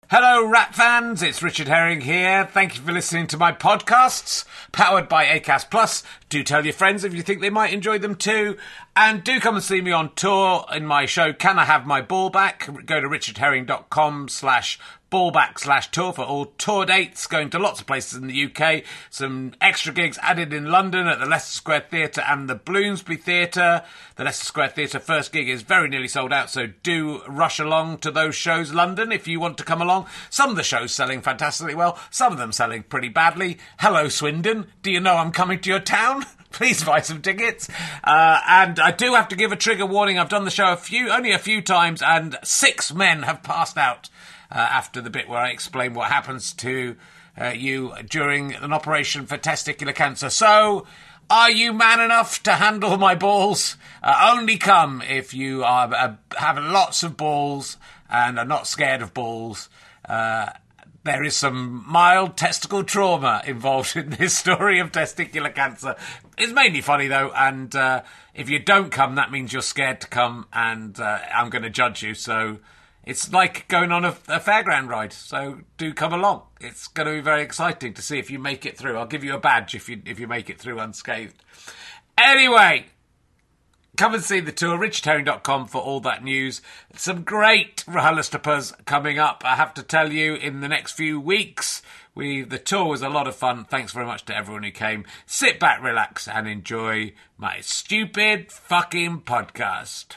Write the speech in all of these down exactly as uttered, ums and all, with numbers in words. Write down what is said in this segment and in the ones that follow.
Hello, Rat fans. It's Richard Herring here. Thank you for listening to my podcasts, powered by Acast Plus. Do tell your friends if you think they might enjoy them too. And do come and see me on tour in my show, Can I Have My Ball Back? Go to richardherring.com slash ballback slash tour for all tour dates, going to lots of places in the U K. Some extra gigs added in London at the Leicester Square Theatre and the Bloomsbury Theatre. The Leicester Square Theatre first gig is very nearly sold out, so do rush along to those shows, London, if you want to come along. Some of the shows selling fantastically well, some of them selling pretty badly. Hello, Swindon. Do you know I'm coming to your town? Please buy some tickets. Uh, and I do have to give a trigger warning. I've done the show a few, only a few times, and six men have passed out uh, after the bit where I explain what happens to uh, you during an operation for testicular cancer. So, are you man enough to handle my balls? Uh, only come if you are uh, have lots of balls and are not scared of balls. Uh, There is some mild testicle trauma involved in this story of testicular cancer. It's mainly funny, though, and uh, if you don't come, that means you're scared to come, and uh, I'm going to judge you. So it's like going on a, a fairground ride, so do come along. It's going to be very exciting to see if you make it through. I'll give you a badge if you if you make it through unscathed. Anyway, come and see the tour, richard herring dot com for all that news. Some great RHLSTPs coming up, I have to tell you, in the next few weeks. We The tour was a lot of fun. Thanks very much to everyone who came. Sit back, relax, and enjoy my stupid fucking podcast.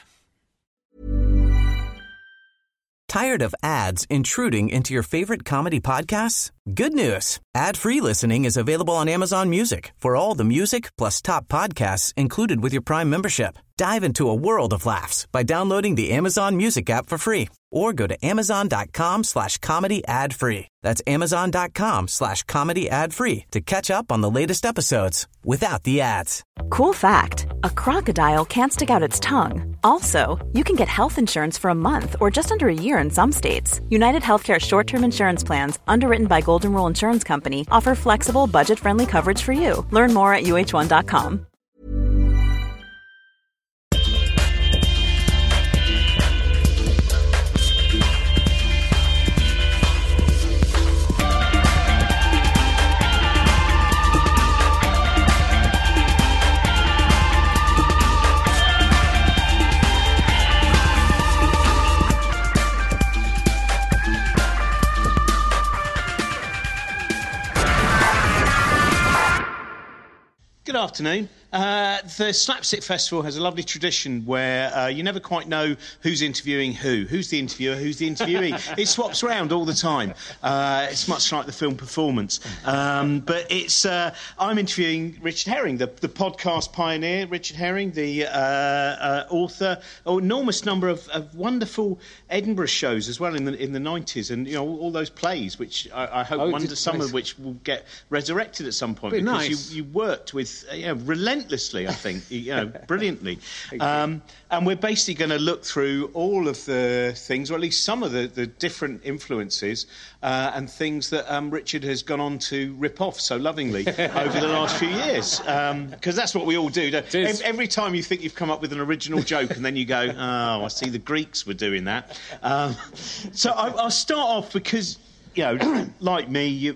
Tired of ads intruding into your favorite comedy podcasts? Good news. Ad-free listening is available on Amazon Music for all the music plus top podcasts included with your Prime membership. Dive into a world of laughs by downloading the Amazon Music app for free or go to amazon.com slash comedy ad free. That's amazon.com slash comedy ad free to catch up on the latest episodes without the ads. Cool fact, a crocodile can't stick out its tongue. Also, you can get health insurance for a month or just under a year in some states. United Healthcare short-term insurance plans, underwritten by Golden Rule Insurance Company, offer flexible, budget-friendly coverage for you. Learn more at U H one dot com. Good afternoon. Uh, the Slapstick Festival has a lovely tradition where uh, you never quite know who's interviewing who. Who's the interviewer, who's the interviewee. It swaps around all the time. Uh, it's much like the film performance. Um, but it's uh, I'm interviewing Richard Herring, the, the podcast pioneer, Richard Herring, the uh, uh, author, an enormous number of, of wonderful Edinburgh shows as well in the in the nineties, and you know all, all those plays, which I, I hope oh, one, some nice. of which will get resurrected at some point. Be because nice. you, you worked with uh, you know, relentlessly, I think, you know, brilliantly. Um, and we're basically going to look through all of the things, or at least some of the, the different influences uh, and things that um, Richard has gone on to rip off so lovingly over the last few years. Because um, that's what we all do. Every, every time you think you've come up with an original joke and then you go, oh, I see the Greeks were doing that. Um, so I, I'll start off because, you know, like me, you,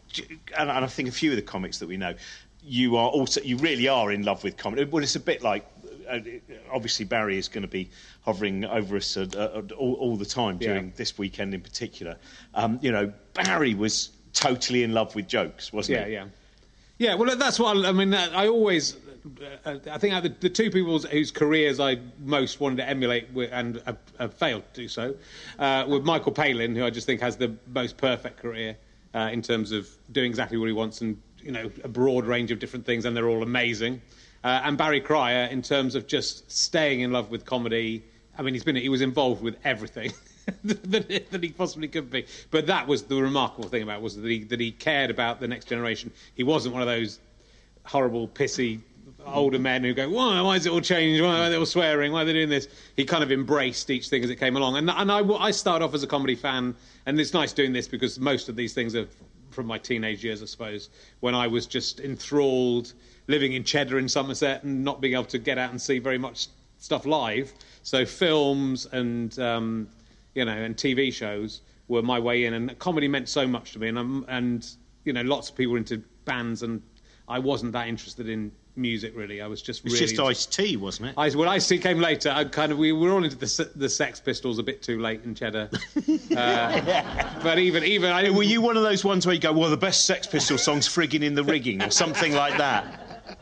and I think a few of the comics that we know, you are also, you really are in love with comedy. Well, it's a bit like, uh, obviously Barry is going to be hovering over us uh, uh, all, all the time during yeah. this weekend in particular. Um, you know, Barry was totally in love with jokes, wasn't yeah, he? Yeah, yeah. Yeah, well, that's what I, I mean. I always, uh, I think the, the two people whose careers I most wanted to emulate with, and have, have failed to do so uh, were Michael Palin, who I just think has the most perfect career uh, in terms of doing exactly what he wants and, you know, a broad range of different things, and they're all amazing. Uh, and Barry Cryer, in terms of just staying in love with comedy. I mean, he's been he was involved with everything that, that he possibly could be. But that was the remarkable thing about it, was that he that he cared about the next generation. He wasn't one of those horrible, pissy older men who go, why, why is it all changed? Why are they all swearing? Why are they doing this? He kind of embraced each thing as it came along. And, and I, I started off as a comedy fan, and it's nice doing this because most of these things are from my teenage years, I suppose, when I was just enthralled, living in Cheddar in Somerset and not being able to get out and see very much stuff live. So films and, um, you know, and T V shows were my way in, and comedy meant so much to me, and I'm, and you know, lots of people were into bands, and I wasn't that interested in music really. I was just it's really just Ice-T, wasn't it? I, when Ice-T came later, I kind of we were all into the the Sex Pistols a bit too late in Cheddar. uh, but even even I were you one of those ones where you go, well, the best Sex Pistols song's Friggin' in the Rigging or something like that?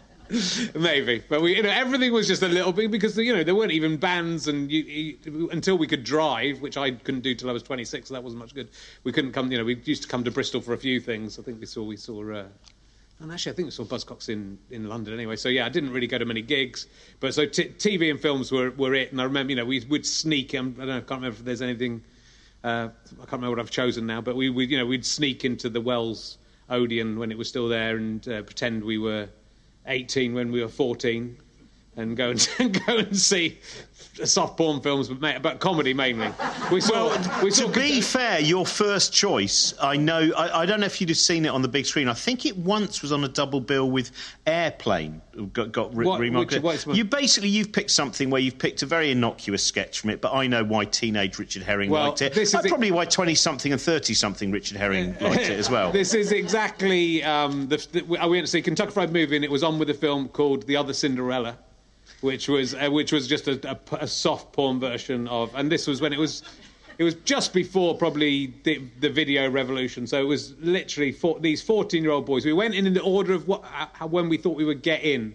Maybe, but we, you know, everything was just a little bit because you know there weren't even bands, and you, you, until we could drive, which I couldn't do till I was twenty-six, so that wasn't much good. We couldn't come, you know, we used to come to Bristol for a few things. I think we saw we saw. Uh, And actually, I think we saw Buzzcocks in, in London anyway. So, yeah, I didn't really go to many gigs. But so t- T V and films were, were it. And I remember, you know, we would sneak. Um, I don't know, I can't remember if there's anything. Uh, I can't remember what I've chosen now. But we, we, you know, we'd sneak into the Wells Odeon when it was still there and uh, pretend we were eighteen when we were fourteen, and go and go and see soft porn films, but, but comedy mainly. We saw. Well, we saw to be fair, your first choice, I know. I, I don't know if you'd have seen it on the big screen. I think it once was on a double bill with Airplane. Got, got re- what, remarketed. Which, you basically you've picked something where you've picked a very innocuous sketch from it, but I know why teenage Richard Herring well, liked it. This I is probably why twenty-something and thirty-something Richard Herring liked it as well. This is exactly. Um, the, the, I went to see a Kentucky Fried Movie, and it was on with a film called The Other Cinderella. Which was uh, which was just a, a, a soft porn version of, and this was when it was, it was just before probably the, the video revolution. So it was literally for, these fourteen-year-old boys. We went in in the order of what how, when we thought we would get in.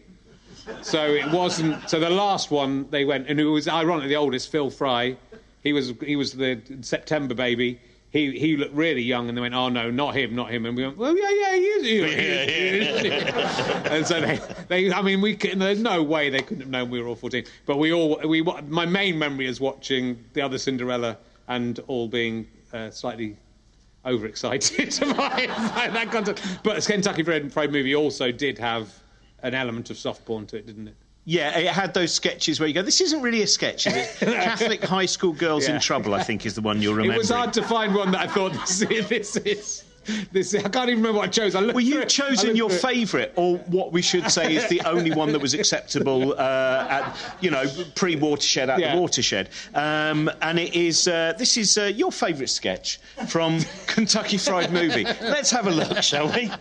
So it wasn't. So the last one they went, and it was ironically the oldest, Phil Fry. He was he was the September baby. He he looked really young, and they went, "Oh no, not him, not him." And we went, "Well, yeah, yeah, he is." He is, he is, he is. And so they, they, I mean, we could, there's no way they couldn't have known we were all fourteen. But we all, we. My main memory is watching The Other Cinderella and all being uh, slightly overexcited by, by that content. But Kentucky Fried, Fried Movie also did have an element of soft porn to it, didn't it? Yeah, it had those sketches where you go, this isn't really a sketch, is it? Catholic high school girls yeah. in trouble, I think, is the one you're remembering. It was hard to find one that I thought, this is... This is This, I can't even remember what I chose. I well, you've chosen your favourite, or what we should say is the only one that was acceptable uh, at, you know, pre-Watershed at yeah. the Watershed. Um, and it is, uh, this is uh, your favourite sketch from Kentucky Fried Movie. Let's have a look, shall we?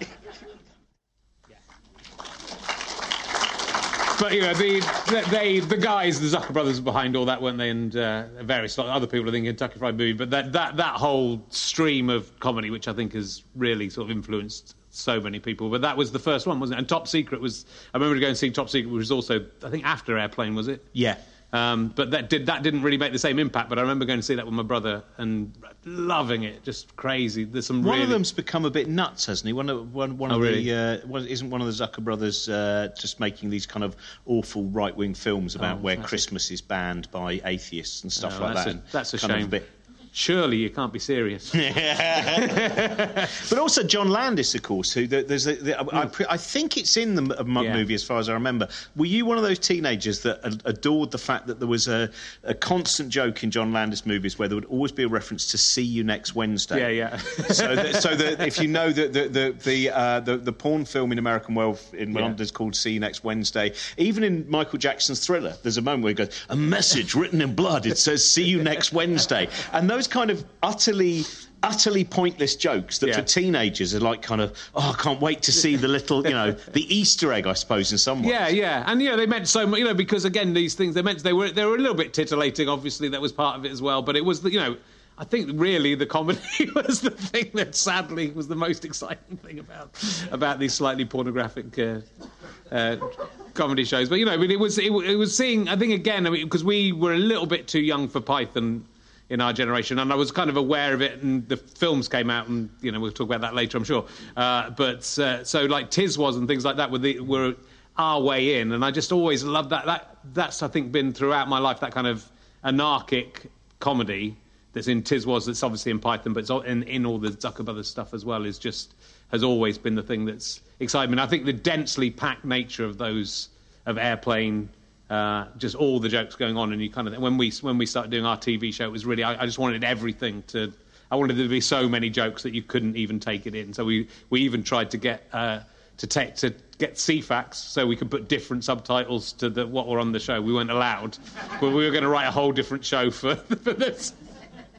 But, you know, the, they, the guys, the Zucker brothers were behind all that, weren't they? And uh, various other people, I think, in Kentucky Fried Movie. But that, that, that whole stream of comedy, which I think has really sort of influenced so many people. But that was the first one, wasn't it? And Top Secret was... I remember going and seeing Top Secret, which was also, I think, after Airplane, was it? Yeah. Um, but that, did, that didn't really make the same impact. But I remember going to see that with my brother and loving it, just crazy. There's some one really... of them's become a bit nuts, hasn't he? One of one, one oh, of really? the uh, one, isn't one of the Zucker brothers uh, just making these kind of awful right wing films about oh, where Christmas is banned by atheists and stuff oh, like that's that? A, that's a kind shame. Of a bit... Surely you can't be serious. But also John Landis, of course, who there's a, the, mm. I, I think it's in the Mug yeah. movie as far as I remember. Were you one of those teenagers that adored the fact that there was a, a constant joke in John Landis movies where there would always be a reference to "See you next Wednesday"? Yeah, yeah. so, that, so that if you know that the the the, uh, the the porn film in American Wealth in yeah. London is called "See you next Wednesday," even in Michael Jackson's Thriller, there's a moment where he goes, "A message written in blood. It says see you next Wednesday," and those kind of utterly utterly pointless jokes that yeah. for teenagers are like kind of, oh, I can't wait to see the little, you know, the Easter egg, I suppose, in some ways. Yeah, yeah. And, you know, they meant so much, you know, because, again, these things, they meant, they were, they were a little bit titillating, obviously, that was part of it as well, but it was, the, you know, I think really the comedy was the thing that sadly was the most exciting thing about about these slightly pornographic uh, uh, comedy shows. But, you know, I mean, it was, it, it was seeing, I think, again, I mean, because we were a little bit too young for Python in our generation, and I was kind of aware of it, and the films came out, and, you know, we'll talk about that later, I'm sure. Uh, but, uh, so, like, Tiz Was and things like that were, the, were our way in, and I just always loved that. That That's, I think, been throughout my life, that kind of anarchic comedy that's in Tiz Was, that's obviously in Python, but it's in, in all the Zucker Brothers stuff as well, is just, has always been the thing that's excited me. And I think the densely packed nature of those, of Airplane, Uh, just all the jokes going on, and you kind of when we when we started doing our T V show, it was really I, I just wanted everything to. I wanted there to be so many jokes that you couldn't even take it in. So we, we even tried to get uh, to take to get C FAX so we could put different subtitles to the, what were on the show. We weren't allowed, but we were going to write a whole different show for, for this.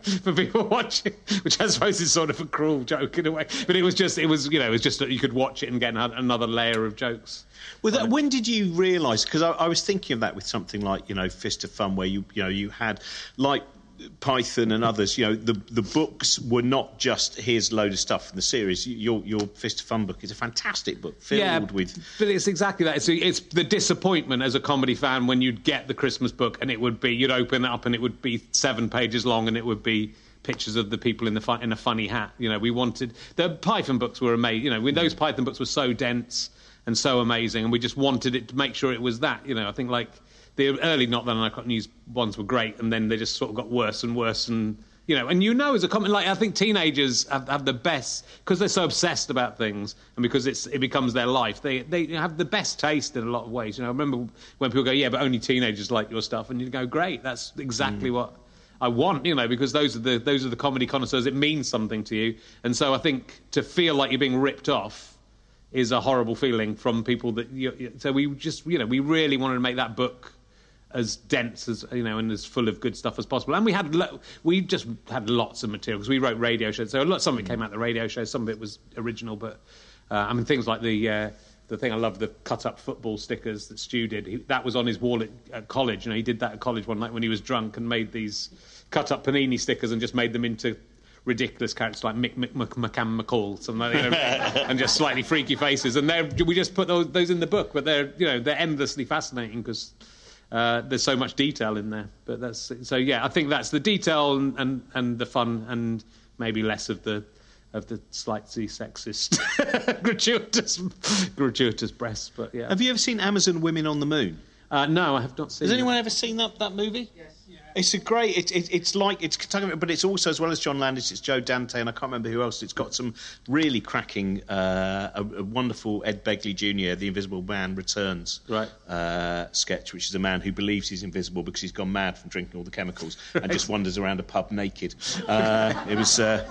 for people watching, which I suppose is sort of a cruel joke in a way. But it was just, it was, you know, it was just that you could watch it and get another layer of jokes. Well, that, when did you realise? Because I, I was thinking of that with something like, you know, Fist of Fun, where you, you know, you had like Python and others. You know, the the books were not just here's a load of stuff from the series. Your your Fist of Fun book is a fantastic book filled yeah, with. But it's exactly that. It's it's the disappointment as a comedy fan when you'd get the Christmas book and it would be, you'd open it up and it would be seven pages long and it would be pictures of the people in the fun, in a funny hat. You know, we wanted the Python books were amazing. You know, those Python books were so dense and so amazing, and we just wanted it to make sure it was that. You know, I think like the early Not That Unlike News ones were great, and then they just sort of got worse and worse, and you know, and you know, as a comment, like I think teenagers have, have the best because they're so obsessed about things, and because it's it becomes their life. They they have the best taste in a lot of ways. You know, I remember when people go, "Yeah, but only teenagers like your stuff," and you go, "Great, that's exactly mm. what I want." You know, because those are the those are the comedy connoisseurs. It means something to you, and so I think to feel like you're being ripped off is a horrible feeling from people that you, so we just, you know, we really wanted to make that book as dense as, you know, and as full of good stuff as possible. And we had lo- we just had lots of material because we wrote radio shows, so a lot, some of it came out of the radio show, some of it was original, but uh, I mean things like the uh, the thing I love, the cut up football stickers that Stu did, he, that was on his wall at, at college. You know, he did that at college one night when he was drunk and made these cut up Panini stickers and just made them into ridiculous characters like Mick, Mick, Mick McCann McCall, something like, you know, and just slightly freaky faces. And they're, we just put those, those in the book, but they're, you know, they're endlessly fascinating because uh, there's so much detail in there. But that's so yeah, I think that's the detail and, and, and the fun, and maybe less of the of the slightly sexist, gratuitous, gratuitous breasts. But yeah, have you ever seen Amazon Women on the Moon? Uh, no, I have not seen. Has anyone that. ever seen that that movie? Yes. It's a great. It, it, it's like it's Kentucky, but it's also, as well as John Landis, it's Joe Dante, and I can't remember who else. It's got some really cracking, uh, a, a wonderful Ed Begley Junior The Invisible Man Returns right. uh, sketch, which is a man who believes he's invisible because he's gone mad from drinking all the chemicals and just wanders around a pub naked. Uh, it was. Uh,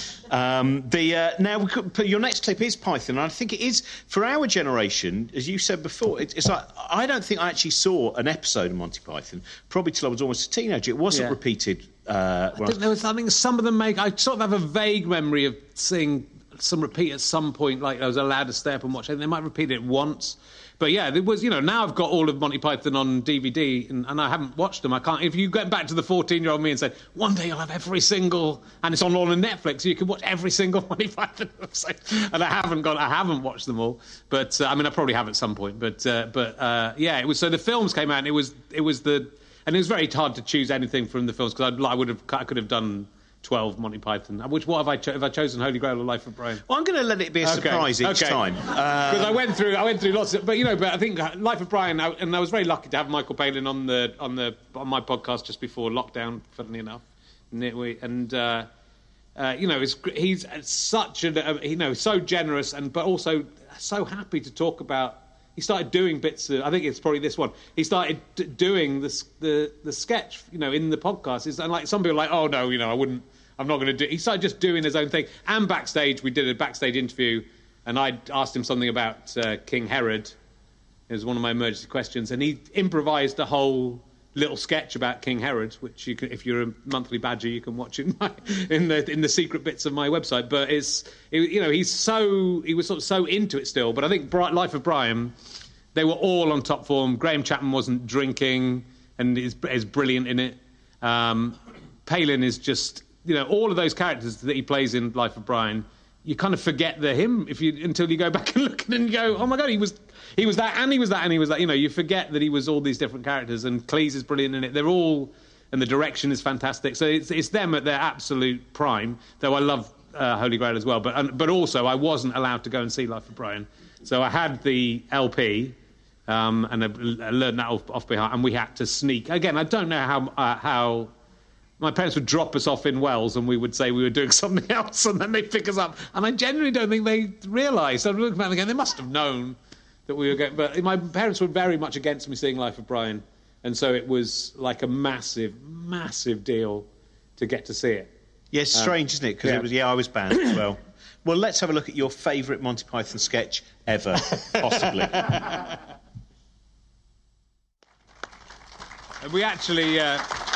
Um, the uh, now we could, your next clip is Python, and I think it is for our generation, as you said before. It, it's like I don't think I actually saw an episode of Monty Python probably till I was almost a teenager. It wasn't yeah. repeated. Uh, I think there was something. Some of them make. I sort of have a vague memory of seeing some repeat at some point. Like I was allowed to stay up and watch it. They might repeat it once. But yeah, there was, you know, now I've got all of Monty Python on D V D and, and I haven't watched them. I can't. If you get back to the fourteen-year-old me and say, one day I'll have every single, and it's on all on Netflix, so you can watch every single Monty Python episode. And I haven't got, I haven't watched them all. But uh, I mean, I probably have at some point. But uh, but uh, yeah, it was. So the films came out. And it was it was the, and it was very hard to choose anything from the films because I would have I could have done twelve Monty Python. Which what have I cho- have I chosen? Holy Grail or Life of Brian? Well, I'm going to let it be a surprise okay. each okay. time because uh, I went through I went through lots of, but you know, but I think Life of Brian, I, and I was very lucky to have Michael Palin on the on the on my podcast just before lockdown. Funnily enough, and uh, uh, you know, it's, he's such a you know so generous and but also so happy to talk about. He started doing bits of, I think it's probably this one. He started d- doing the, the the sketch, you know, in the podcast. It's, and like some people are like, oh no, you know, I wouldn't, I'm not going to do. He started just doing his own thing. And backstage, we did a backstage interview, and I asked him something about uh, King Herod. It was one of my emergency questions, and he improvised a whole little sketch about King Herod, which you can, if you're a monthly badger, you can watch in my, in the in the secret bits of my website. But it's it, you know he's so he was sort of so into it still. But I think Bright Life of Brian, they were all on top form. Graham Chapman wasn't drinking and is is brilliant in it. Um, Palin is just you know all of those characters that he plays in Life of Brian. You kind of forget they're him if you until you go back and look and you go, oh my god, he was he was that and he was that and he was that. You know, you forget that he was all these different characters. And Cleese is brilliant in it. They're all, and the direction is fantastic. So it's it's them at their absolute prime. Though I love uh, Holy Grail as well, but um, but also I wasn't allowed to go and see Life of Brian, so I had the L P. Um, and I, I learned that off, off by heart, and we had to sneak. Again, I don't know how uh, how. My parents would drop us off in Wells and we would say we were doing something else and then they'd pick us up. And I genuinely don't think they realised. I'm looking back again, they must have known that we were going... But my parents were very much against me seeing Life of Brian. And so it was like a massive, massive deal to get to see it. Yeah, it's strange, um, isn't it? Because yeah. it was, yeah, I was banned as well. Well, let's have a look at your favourite Monty Python sketch ever, possibly. We actually... Uh,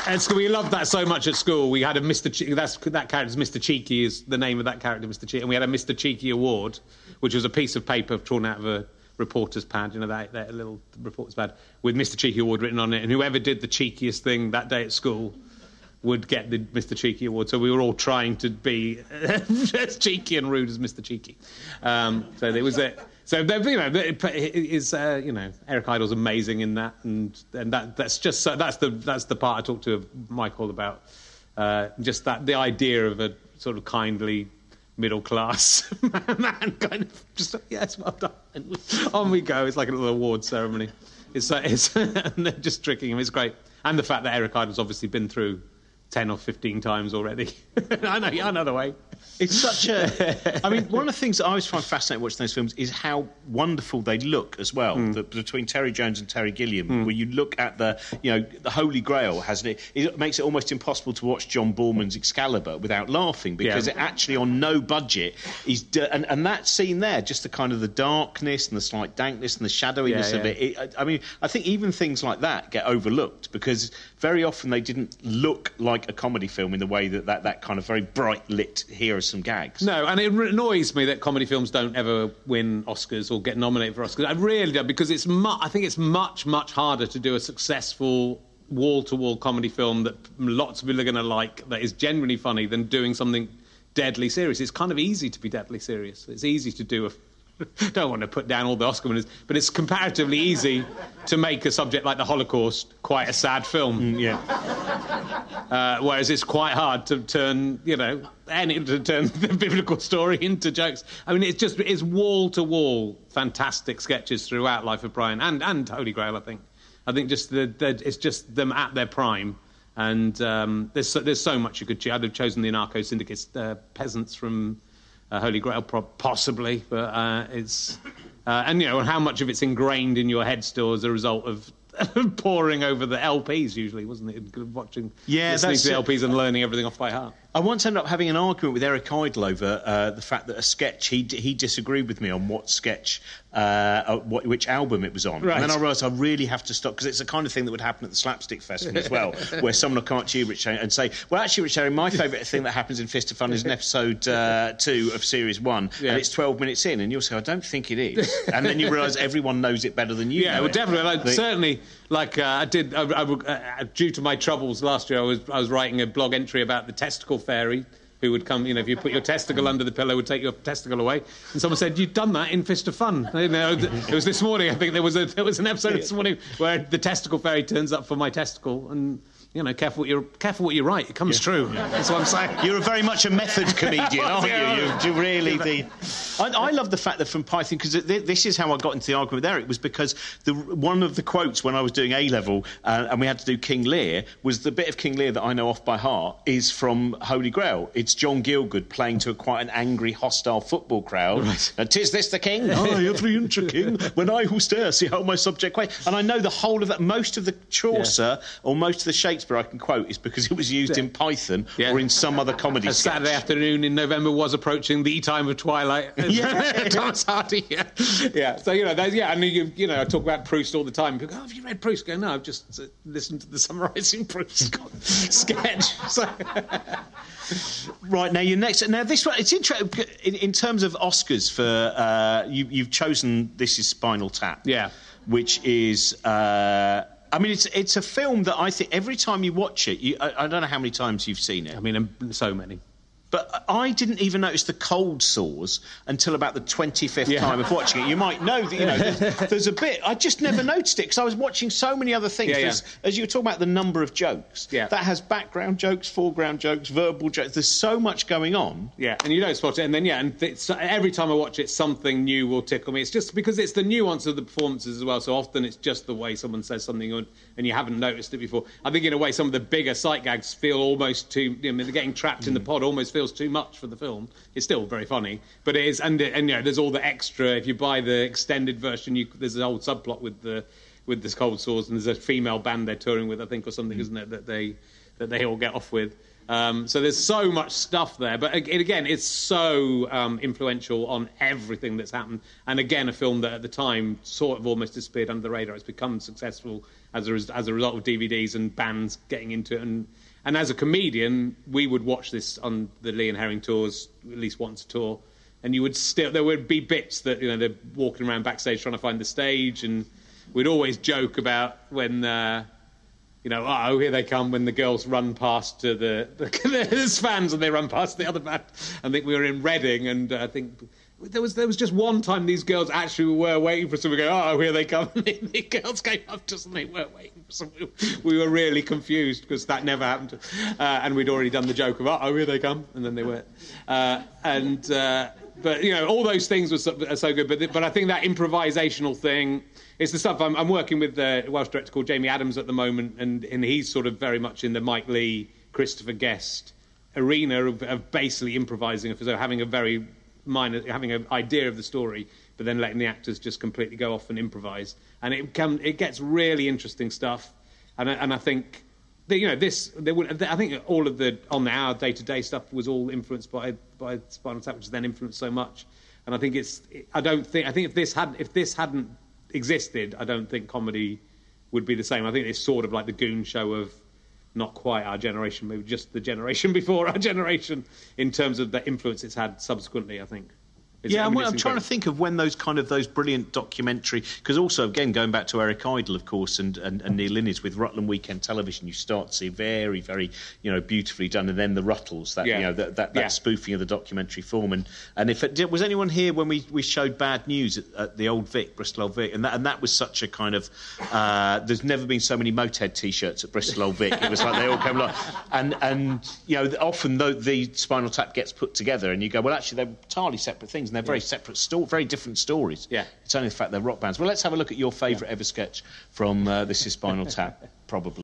And so we loved that so much at school. We had a Mister Che- that's that character's Mister Cheeky is the name of that character, Mister Cheeky, and we had a Mister Cheeky award, which was a piece of paper drawn out of a reporter's pad, you know, that, that little reporter's pad with Mister Cheeky award written on it, and whoever did the cheekiest thing that day at school would get the Mister Cheeky award. So we were all trying to be as cheeky and rude as Mister Cheeky. Um, so there was a. So, you know, it is, uh, you know, Eric Idle's amazing in that, and and that that's just so, that's the that's the part I talked to Michael about, uh, just that the idea of a sort of kindly middle class man, kind of just yes, well done. And on we go. It's like a little award ceremony. It's uh, it's and they're just tricking him. It's great, and the fact that Eric Idle's obviously been through ten or fifteen times already. I know, I know the way. It's such a... I mean, one of the things that I always find fascinating watching those films is how wonderful they look as well. Mm. The, between Terry Jones and Terry Gilliam, mm. where you look at the, you know, the Holy Grail has it. It makes it almost impossible to watch John Boorman's Excalibur without laughing because yeah. it actually, on no budget, is... And, and that scene there, just the kind of the darkness and the slight dankness and the shadowiness yeah, yeah. of it, it... I mean, I think even things like that get overlooked because very often they didn't look like a comedy film in the way that that, that kind of very bright lit, here are some gags. No, and it annoys me that comedy films don't ever win Oscars or get nominated for Oscars. I really don't, because it's mu- I think it's much, much harder to do a successful wall-to-wall comedy film that lots of people are going to like, that is genuinely funny, than doing something deadly serious. It's kind of easy to be deadly serious. It's easy to do a... don't want to put down all the Oscar winners, but it's comparatively easy to make a subject like the Holocaust quite a sad film. Mm, yeah. Uh, whereas it's quite hard to turn, you know, any to turn the biblical story into jokes. I mean, it's just it's wall to wall fantastic sketches throughout Life of Brian and and Holy Grail. I think, I think just the, the it's just them at their prime. And um, there's so, there's so much you could choose. I'd have chosen the Anarcho Syndicates uh, peasants from Uh, Holy Grail, possibly, but uh, it's... Uh, and, you know, how much of it's ingrained in your head still as a result of poring over the L Ps, usually, wasn't it? Watching, yeah, listening that's to the L Ps and learning everything off by heart. I once ended up having an argument with Eric Idle over uh, the fact that a sketch, he he disagreed with me on what sketch, uh, what, which album it was on. Right. And then I realised I really have to stop, because it's the kind of thing that would happen at the Slapstick Festival as well, where someone will come up to you, Rich, and say, well, actually, Rich Herring, my favourite thing that happens in Fist of Fun is in episode uh, two of series one, yeah. and it's twelve minutes in, and you'll say, I don't think it is. And then you realise everyone knows it better than you yeah, know well, it. definitely. Like, the, certainly, like, uh, I did, I, I, uh, due to my troubles last year, I was, I was writing a blog entry about the testicle fairy, who would come, you know, if you put your testicle under the pillow, would take your testicle away. And someone said, you've done that in Fist of Fun. You know, it was this morning, I think there was a there was an episode this morning where the testicle fairy turns up for my testicle, and, you know, careful what you careful what you write. It comes yeah. true. Yeah. That's what I'm saying. You're very much a method comedian, aren't you? You're, you're really the... I, I love the fact that from Python, because this is how I got into the argument with Eric, was because the, one of the quotes when I was doing A-level uh, and we had to do King Lear was the bit of King Lear that I know off by heart is from Holy Grail. It's John Gielgud playing to a quite an angry, hostile football crowd. Right. And 'tis this the king? I, a three-incher king, when I who stare see how my subject quake. And I know the whole of that. Most of the Chaucer yeah. or most of the Shakespeare I can quote is because it was used yeah. in Python yeah. or in some other comedy a sketch. Saturday afternoon in November was approaching the time of twilight. Yeah. Thomas Hardy, yeah. yeah. So, you know, yeah, and you, you know, I talk about Proust all the time. People go, oh, have you read Proust? I go, no, I've just uh, listened to the summarising Proust sketch. So... Right, now your next... Now, this one, it's interesting, in, in terms of Oscars for... Uh, you, you've chosen This Is Spinal Tap. Yeah. Which is... Uh, I mean, it's it's a film that I think every time you watch it, you, I, I don't know how many times you've seen it. I mean, so many. But I didn't even notice the cold sores until about the twenty-fifth yeah. time of watching it. You might know that, you know, there's, there's a bit... I just never noticed it because I was watching so many other things. Yeah, yeah. As you were talking about the number of jokes, yeah. that has background jokes, foreground jokes, verbal jokes. There's so much going on. Yeah, and you don't spot it. And then, yeah, and it's, every time I watch it, something new will tickle me. It's just because it's the nuance of the performances as well. So often it's just the way someone says something and, and you haven't noticed it before. I think, in a way, some of the bigger sight gags feel almost too... I mean, getting trapped mm. in the pod almost feels too much for the film. It's still very funny, but it is, and and you know, there's all the extra. If you buy the extended version, you, there's an old subplot with the with this cold sores, and there's a female band they're touring with, I think, or something, mm. isn't it? That they that they all get off with. Um, so there's so much stuff there. But again, it's so um, influential on everything that's happened. And again, a film that at the time sort of almost disappeared under the radar. It's become successful as a, as a result of D V Ds and bands getting into it. And, and as a comedian, we would watch this on the Lee and Herring tours at least once a tour. And you would still, there would be bits that, you know, they're walking around backstage trying to find the stage. And we'd always joke about when... Uh, You know, oh, here they come when the girls run past to the, the there's fans and they run past the other band. I think we were in Reading, and uh, I think there was there was just one time these girls actually were waiting for someone to go, oh, here they come. And the, the girls came up to us and they were waiting for someone. We were really confused because that never happened. Uh, and we'd already done the joke of, oh, here they come. And then they were. Uh, and, uh, but, you know, all those things were so, are so good. But, but I think that improvisational thing... It's the stuff I'm, I'm working with a Welsh director called Jamie Adams at the moment, and, and he's sort of very much in the Mike Leigh, Christopher Guest arena of, of basically improvising, so having a very minor, having an idea of the story, but then letting the actors just completely go off and improvise, and it come, it gets really interesting stuff, and I, and I think that, you know, this, there would, I think all of the on the our day to day stuff was all influenced by by Spinal Tap, which has then influenced so much, and I think it's, I don't think, I think if this had if this hadn't existed, I don't think comedy would be the same. I think it's sort of like the Goon Show of not quite our generation, maybe just the generation before our generation, in terms of the influence it's had subsequently, I think. It's, yeah, I mean, I'm, I'm trying to think of when those kind of those brilliant documentary, because also again going back to Eric Idle, of course, and, and, and Neil Innes with Rutland Weekend Television, you start to see very, very, you know, beautifully done, and then the Ruttles, that yeah. you know that that, that yeah. spoofing of the documentary form, and and if it did, was anyone here when we, we showed Bad News at, at the Old Vic, Bristol Old Vic, and that and that was such a kind of uh, there's never been so many Motorhead T-shirts at Bristol Old Vic. It was like they all came along, and and you know often the, the Spinal Tap gets put together, and you go, well, actually they're entirely separate things, and they're very yeah. separate. Sto- very different stories. Yeah. It's only the fact they're rock bands. Well, let's have a look at your favourite yeah. ever sketch from uh, This Is Spinal Tap, probably.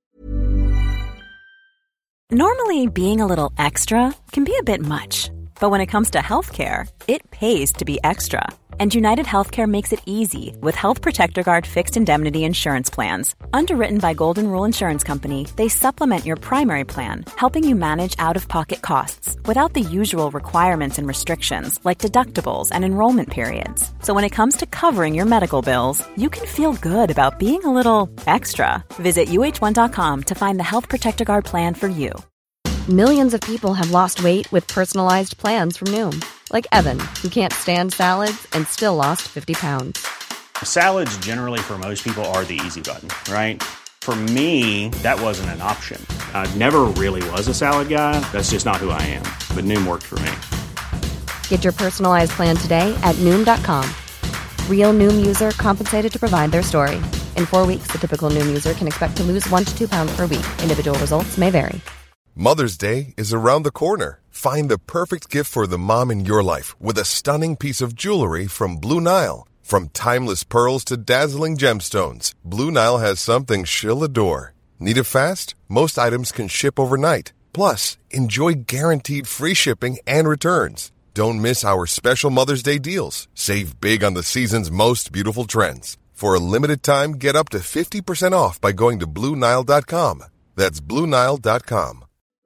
Normally, being a little extra can be a bit much. But when it comes to healthcare, it pays to be extra. And United Healthcare makes it easy with Health Protector Guard fixed indemnity insurance plans. Underwritten by Golden Rule Insurance Company, they supplement your primary plan, helping you manage out-of-pocket costs without the usual requirements and restrictions like deductibles and enrollment periods. So when it comes to covering your medical bills, you can feel good about being a little extra. Visit U H one dot com to find the Health Protector Guard plan for you. Millions of people have lost weight with personalized plans from Noom. Like Evan, who can't stand salads and still lost fifty pounds. Salads generally for most people are the easy button, right? For me, that wasn't an option. I never really was a salad guy. That's just not who I am. But Noom worked for me. Get your personalized plan today at Noom dot com. Real Noom user compensated to provide their story. In four weeks, the typical Noom user can expect to lose one to two pounds per week. Individual results may vary. Mother's Day is around the corner. Find the perfect gift for the mom in your life with a stunning piece of jewelry from Blue Nile. From timeless pearls to dazzling gemstones, Blue Nile has something she'll adore. Need it fast? Most items can ship overnight. Plus, enjoy guaranteed free shipping and returns. Don't miss our special Mother's Day deals. Save big on the season's most beautiful trends. For a limited time, get up to fifty percent off by going to Blue Nile dot com. That's Blue Nile dot com.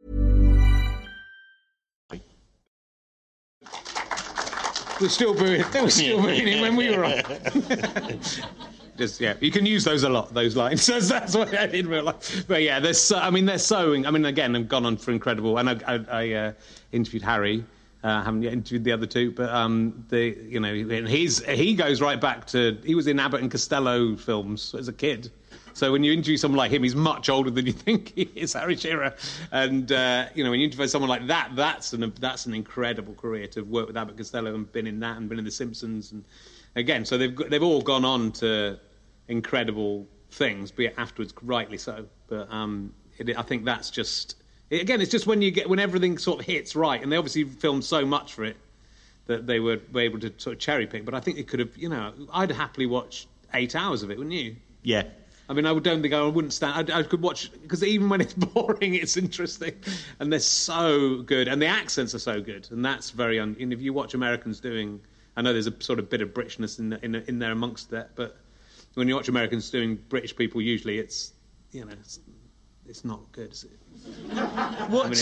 They were still booing. They were still booing it when we were on. Just, yeah, you can use those a lot. Those lines. that's, that's what I didn't realise. But yeah, there's. So, I mean, they're sewing. I mean, again, I've gone on for incredible. And I, I, I uh, interviewed Harry. Uh, I haven't yet interviewed the other two, but um, the you know, and he's he goes right back to he was in Abbott and Costello films as a kid. So when you interview someone like him, he's much older than you think he is, Harry Shearer. And, uh, you know, when you interview someone like that, that's an that's an incredible career to work with Abbott Costello and been in that and been in The Simpsons. And again, so they've they've all gone on to incredible things, be it afterwards, rightly so. But um, it, I think that's just... It, again, it's just when you get when everything sort of hits right. And they obviously filmed so much for it that they were, were able to sort of cherry-pick. But I think it could have, you know, I'd happily watch eight hours of it, wouldn't you? Yeah. I mean, I don't think I wouldn't stand... I, I could watch... Because even when it's boring, it's interesting. And they're so good. And the accents are so good. And that's very... Un, and if you watch Americans doing... I know there's a sort of bit of Britishness in, in, in there amongst that. But when you watch Americans doing British people, usually it's... You know, it's, it's not good, is it? What? I mean,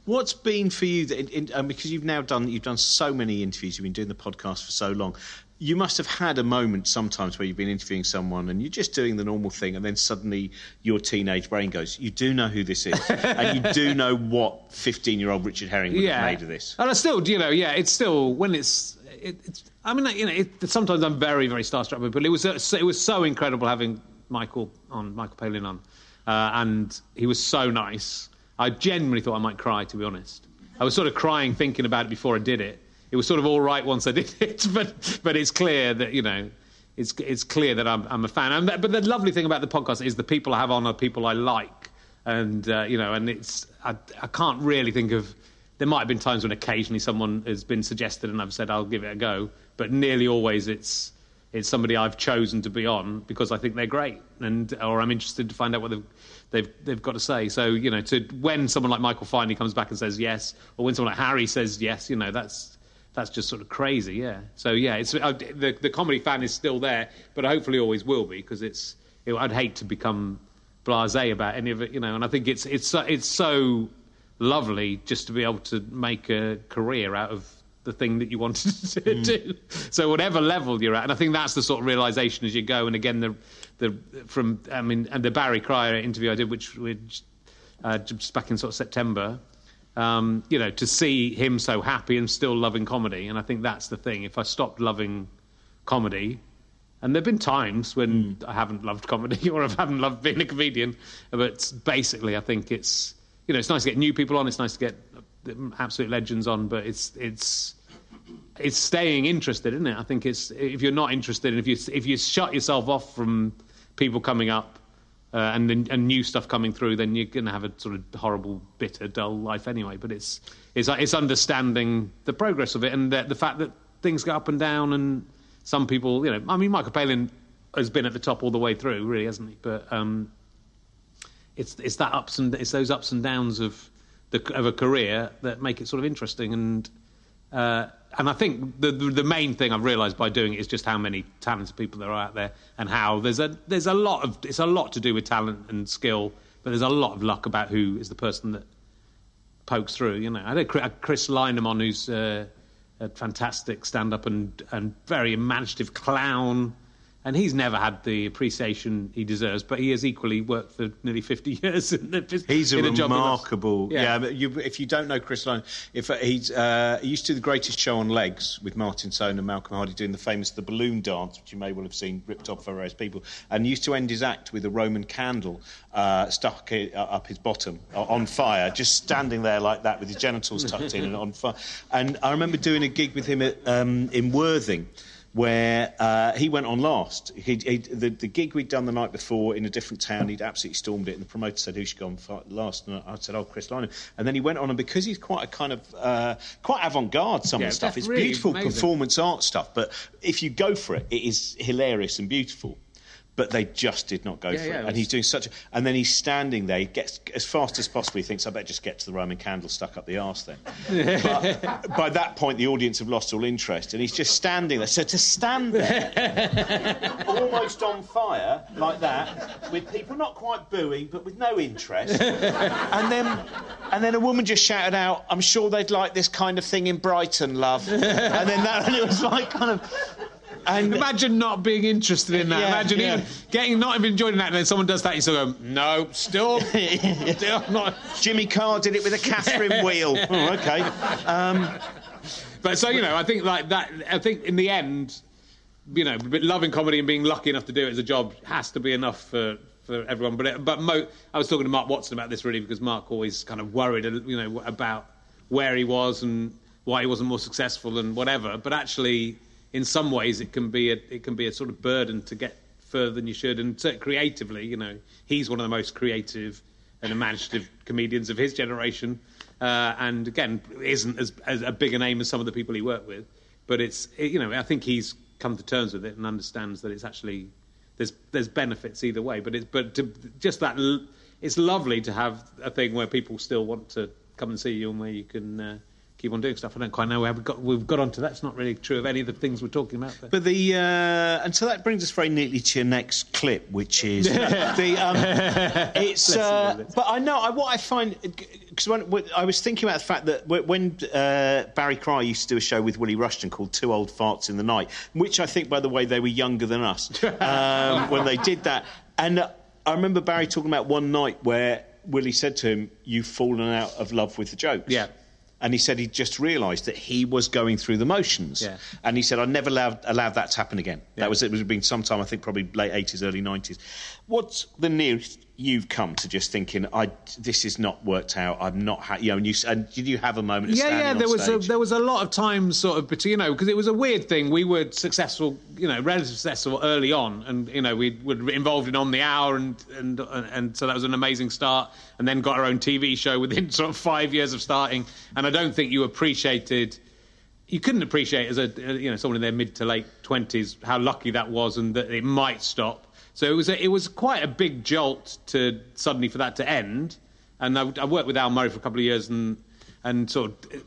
What's been for you, in, in, um, because you've now done, you've done so many interviews, you've been doing the podcast for so long, you must have had a moment sometimes where you've been interviewing someone and you're just doing the normal thing and then suddenly your teenage brain goes, you do know who this is and you do know what fifteen-year-old Richard Herring would yeah. have made of this. And I still, you know, yeah, it's still, when it's, it, it's I mean, you know, it, sometimes I'm very, very starstruck with it, but it was, it was so incredible having Michael on, Michael Palin on, uh, and he was so nice. I genuinely thought I might cry, to be honest. I was sort of crying thinking about it before I did it. It was sort of all right once I did it, but but it's clear that, you know, it's it's clear that I'm I'm a fan. And, but the lovely thing about the podcast is the people I have on are people I like, and uh, you know, and it's I I can't really think of. There might have been times when occasionally someone has been suggested and I've said I'll give it a go, but nearly always it's it's somebody I've chosen to be on because I think they're great, and or I'm interested to find out what they've they've they've got to say. So, you know, to when someone like Michael finally comes back and says yes, or when someone like Harry says yes, you know, that's. That's just sort of crazy, yeah. So yeah, it's uh, the the comedy fan is still there, but hopefully always will be, because it's. It, I'd hate to become blasé about any of it, you know. And I think it's it's it's so lovely just to be able to make a career out of the thing that you wanted to mm. do. So whatever level you're at, and I think that's the sort of realization as you go. And again, the the from I mean, and the Barry Cryer interview I did, which which uh, just back in sort of September. Um, you know, to see him so happy and still loving comedy. And I think that's the thing. If I stopped loving comedy, and there have been times when mm. I haven't loved comedy or I haven't loved being a comedian, but basically I think it's, you know, it's nice to get new people on, it's nice to get absolute legends on, but it's it's it's staying interested, isn't it? I think it's, if you're not interested, and if you if you shut yourself off from people coming up, Uh, and, and new stuff coming through, then you're going to have a sort of horrible, bitter, dull life anyway. But it's it's it's understanding the progress of it, and the, the fact that things go up and down, and some people, you know, I mean, Michael Palin has been at the top all the way through, really, hasn't he? But um, it's it's that ups and it's those ups and downs of the of a career that make it sort of interesting. And uh, and I think the, the the main thing I've realised by doing it is just how many talented people there are out there, and how there's a there's a lot of it's a lot to do with talent and skill, but there's a lot of luck about who is the person that pokes through. You know, I had Chris Lynham on, who's uh, a fantastic stand-up and and very imaginative clown. And he's never had the appreciation he deserves, but he has equally worked for nearly fifty years. In the, he's a in remarkable... Yeah, yeah but you, if you don't know Chris Lynham, if uh, he's, uh, he used to do The Greatest Show on Legs with Martin Sohn and Malcolm Hardy doing the famous The Balloon Dance, which you may well have seen ripped off for various people, and used to end his act with a Roman candle uh, stuck up his bottom on fire, just standing there like that with his genitals tucked in and on fire. And I remember doing a gig with him at, um, in Worthing, where uh, he went on last. He, he, the, the gig we'd done the night before in a different town, he'd absolutely stormed it, and the promoter said, who should go on last? And I said, oh, Chris Lynham. And then he went on, and because he's quite a kind of, uh, quite avant-garde, some yeah, of the stuff, it's really beautiful amazing. Performance art stuff, but if you go for it, it is hilarious and beautiful. But they just did not go yeah, for yeah, it. it And he's doing such a... And then he's standing there, he gets as fast as possible, he thinks, I better just get to the Roman candle stuck up the arse then. But by that point, the audience have lost all interest, and he's just standing there. So to stand there, almost on fire, like that, with people not quite booing, but with no interest, and then and then a woman just shouted out, I'm sure they'd like this kind of thing in Brighton, love. And then that, and it was like kind of... And imagine not being interested in that. Yeah, imagine yeah. even getting not even enjoying that, and then someone does that, you still go, no, still, still not. Jimmy Carr did it with a Catherine wheel. Oh, okay. Um, but so you know, I think like that. I think in the end, you know, loving comedy and being lucky enough to do it as a job has to be enough for. For everyone, but it, but Mo, I was talking to Mark Watson about this really, because Mark always kind of worried, you know, about where he was and why he wasn't more successful and whatever. But actually, in some ways, it can be a it can be a sort of burden to get further than you should. And creatively, you know, he's one of the most creative and imaginative comedians of his generation, uh, and again, isn't as, as a big a name as some of the people he worked with. But it's it, you know, I think he's come to terms with it and understands that it's actually. There's there's benefits either way, but it's but to, just that it's lovely to have a thing where people still want to come and see you and where you can uh, keep on doing stuff. I don't quite know how we got we've got onto that. It's not really true of any of the things we're talking about. But, but the uh, and so that brings us very neatly to your next clip, which is the um, it's. Uh, but I know I, what I find because when, when I was thinking about the fact that when uh, Barry Cryer used to do a show with Willie Rushton called Two Old Farts in the Night, which I think, by the way, they were younger than us um, when they did that. And uh, I remember Barry talking about one night where Willie said to him, "You've fallen out of love with the jokes." Yeah. And he said he just realised that he was going through the motions. Yeah. And he said, I never allowed, allowed that to happen again. Yeah. That was it. It had been sometime, I think, probably late eighties, early nineties. What's the nearest you've come to just thinking, I, this has not worked out, I'm not... Ha-, you know, and, you, and did you have a moment of yeah, standing yeah, on there was a, stage? there was a lot of times sort of between, you know, because it was a weird thing. We were successful, you know, relatively successful early on, and you know, we were involved in On the Hour, and and and so that was an amazing start. And then got our own T V show within sort of five years of starting. And I don't think you appreciated, you couldn't appreciate as a you know someone in their mid to late twenties how lucky that was, and that it might stop. So it was a, it was quite a big jolt to suddenly for that to end. And I, I worked with Al Murray for a couple of years and and sort of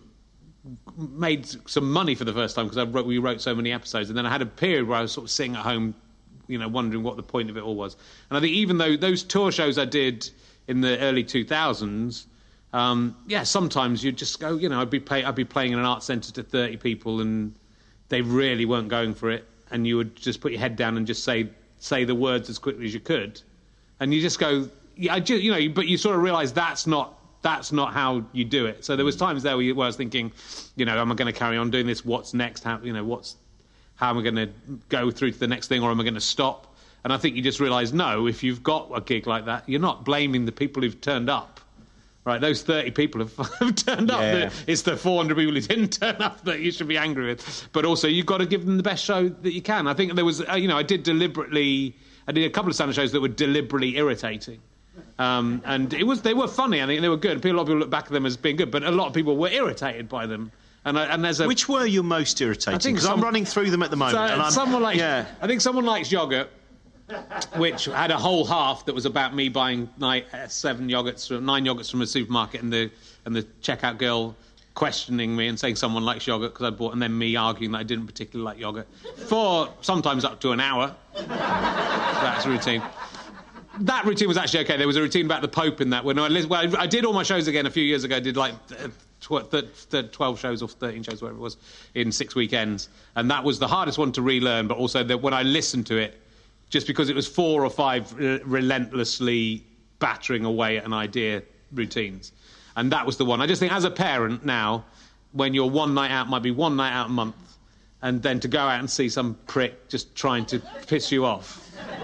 made some money for the first time because I wrote, we wrote so many episodes. And then I had a period where I was sort of sitting at home, you know, wondering what the point of it all was. And I think even though those tour shows I did in the early two thousands, um, yeah, sometimes you'd just go, you know, I'd be play, I'd be playing in an art centre to thirty people and they really weren't going for it, and you would just put your head down and just say say the words as quickly as you could, and you just go, yeah, I just, you know, but you sort of realise that's not that's not how you do it. So there was times there where, you, where I was thinking, you know, am I going to carry on doing this? What's next? How, you know, what's how am I going to go through to the next thing, or am I going to stop? And I think you just realise, no, if you've got a gig like that, you're not blaming the people who've turned up. Right, those thirty people have, have turned up. Yeah. It's the four hundred people who didn't turn up that you should be angry with. But also, you've got to give them the best show that you can. I think there was, uh, you know, I did deliberately, I did a couple of stand-up shows that were deliberately irritating. Um, and it was, they were funny, I think, they were good. A lot of people look back at them as being good, but a lot of people were irritated by them. And, I, and there's a... Which were you most irritating? Because I'm running through them at the moment. So, and I'm, someone like, yeah. I think Someone Likes Yoghurt, which had a whole half that was about me buying nine, uh, seven yogurts, from, nine yogurts from a supermarket, and the and the checkout girl questioning me and saying someone likes yogurt because I bought, and then me arguing that I didn't particularly like yogurt for sometimes up to an hour. That's a routine. That routine was actually okay. There was a routine about the Pope in that. When I, well, I did all my shows again a few years ago. I did like twelve shows or thirteen shows, whatever it was, in six weekends, and that was the hardest one to relearn. But also that when I listened to it, just because it was four or five uh, relentlessly battering away at an idea routines. And that was the one. I just think as a parent now, when your one night out might be one night out a month, and then to go out and see some prick just trying to piss you off,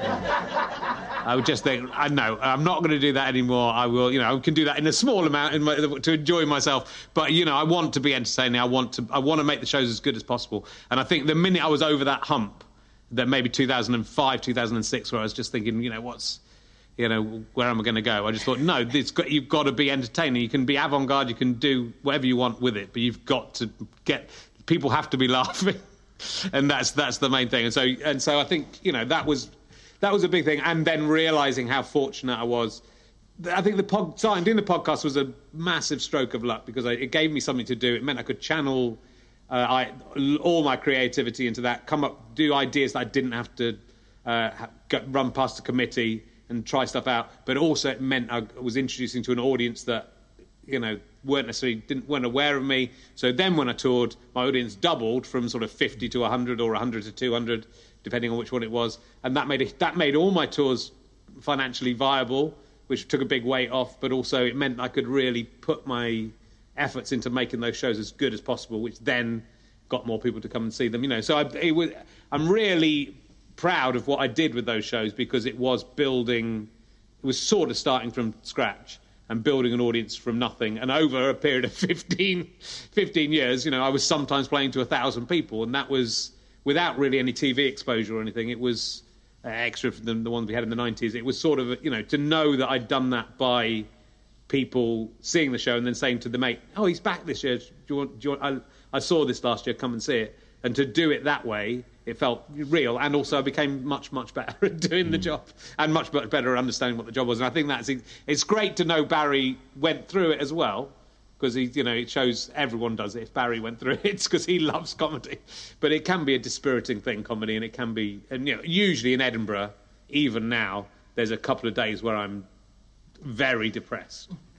I would just think, I know, I'm not going to do that anymore. I will, you know, I can do that in a small amount in my, to enjoy myself. But, you know, I want to be entertaining. I want to, I want to make the shows as good as possible. And I think the minute I was over that hump, that maybe two thousand five, two thousand six, where I was just thinking, you know, what's, you know, where am I going to go? I just thought, no, it's got, you've got to be entertaining. You can be avant-garde, you can do whatever you want with it, but you've got to get, people have to be laughing, and that's that's the main thing. And so, and so I think, you know, that was that was a big thing. And then realising how fortunate I was. I think the pod, starting doing the podcast was a massive stroke of luck, because I, it gave me something to do. It meant I could channel uh, I, all my creativity into that, come up, do ideas that I didn't have to uh, get, run past a committee and try stuff out. But also it meant I was introducing to an audience that, you know, weren't necessarily didn't weren't aware of me. So then when I toured, my audience doubled from sort of fifty to one hundred or one hundred to two hundred, depending on which one it was. And that made it, that made all my tours financially viable, which took a big weight off, but also it meant I could really put my efforts into making those shows as good as possible, which then got more people to come and see them. You know, so I, it was, I'm really proud of what I did with those shows, because it was building, it was sort of starting from scratch and building an audience from nothing. And over a period of fifteen, fifteen years, you know, I was sometimes playing to a thousand people, and that was without really any T V exposure or anything. It was uh, extra than the ones we had in the nineties. It was sort of, you know, to know that I'd done that by people seeing the show and then saying to the mate, oh, he's back this year. Do you want, do you want, I, I saw this last year, come and see it. And to do it that way, it felt real, and also I became much, much better at doing the job, and much, much better at understanding what the job was. And I think that's, it's great to know Barry went through it as well, because he, you know, it shows everyone does it. If Barry went through it, it's because he loves comedy. But it can be a dispiriting thing, comedy, and it can be, and you know, usually in Edinburgh, even now, there's a couple of days where I'm very depressed.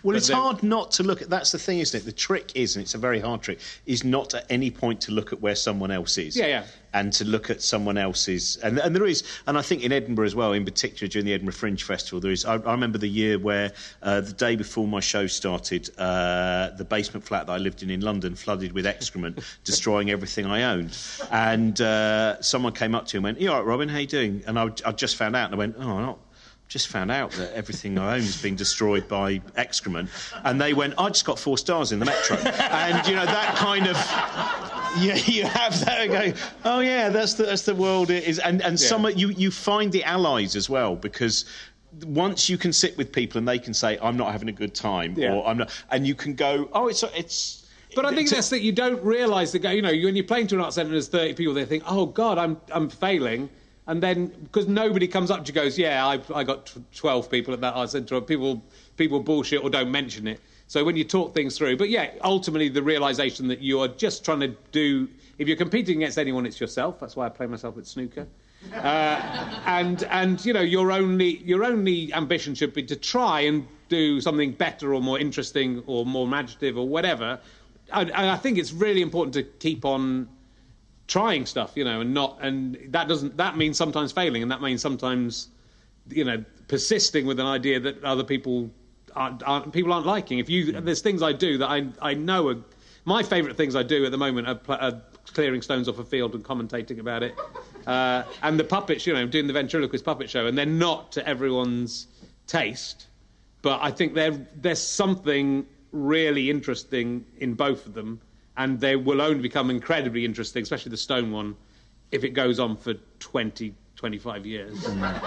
Well, But it's they're- hard not to look at... That's the thing, isn't it? The trick is, and it's a very hard trick, is not at any point to look at where someone else is. Yeah, yeah. And to look at someone else's... And, and there is... And I think in Edinburgh as well, in particular during the Edinburgh Fringe Festival, there is... I, I remember the year where uh, the day before my show started, uh, the basement flat that I lived in in London flooded with excrement, destroying everything I owned. And uh, someone came up to me and went, "You all right, Robin? How you doing?" And I, I just found out, and I went, "Oh, not." Just found out that everything I own has been destroyed by excrement. And they went, "I just got four stars in the Metro." And, you know, that kind of... Yeah, you have that and go, oh, yeah, that's the, that's the world it is. And, and Yeah. some you, you find the allies as well, because once you can sit with people and they can say, "I'm not having a good time," Yeah. or "I'm not..." And you can go, oh, it's... it's But I think it's- that's that you don't realise that, you know, when you're playing to an art centre and there's thirty people, they think, oh, God, I'm I'm failing. And then, because nobody comes up to you and goes, yeah, I, I got twelve people at that art centre, or people, people bullshit or don't mention it. So when you talk things through, but yeah, ultimately the realisation that you're just trying to do, if you're competing against anyone, it's yourself. That's why I play myself at snooker. Uh, and, and, you know, your only, your only ambition should be to try and do something better or more interesting or more imaginative or whatever. And, and I think it's really important to keep on trying stuff, you know, and not, and that doesn't, that means sometimes failing, and that means sometimes, you know, persisting with an idea that other people aren't, aren't people aren't liking. If you, there's things I do that I I know are, my favourite things I do at the moment are, pl- are clearing stones off a field and commentating about it, uh, and the puppets, you know, doing the ventriloquist puppet show, and they're not to everyone's taste, but I think there there's something really interesting in both of them. And they will only become incredibly interesting, especially the stone one, if it goes on for twenty, twenty-five years.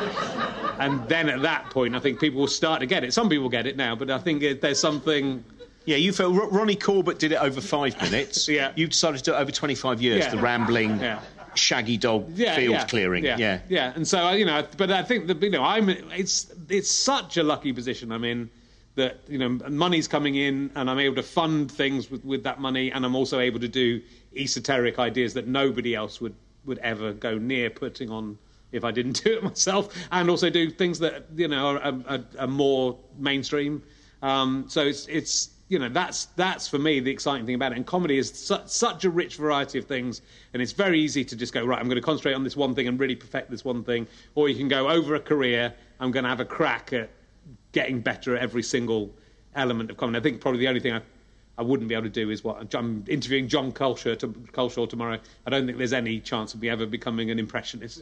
Mm. And then at that point, I think people will start to get it. Some people get it now, but I think it, there's something... Yeah, you felt... R- Ronnie Corbett did it over five minutes. Yeah. You decided to do it over twenty-five years, Yeah. the rambling... Yeah. Shaggy dog Yeah, field yeah, clearing. Yeah, yeah, yeah. And so, you know, but I think that, you know, I'm. It's it's such a lucky position I'm in, that, you know, money's coming in and I'm able to fund things with, with that money, and I'm also able to do esoteric ideas that nobody else would, would ever go near putting on if I didn't do it myself, and also do things that, you know, are, are, are more mainstream. Um, so it's it's you know, that's that's for me the exciting thing about it. And comedy is su- such a rich variety of things, and it's very easy to just go, right, I'm going to concentrate on this one thing and really perfect this one thing, or you can go over a career, I'm going to have a crack at getting better at every single element of comedy. I think probably the only thing I, I wouldn't be able to do is what I'm interviewing John Culshaw, to, Culshaw tomorrow. I don't think there's any chance of me ever becoming an impressionist.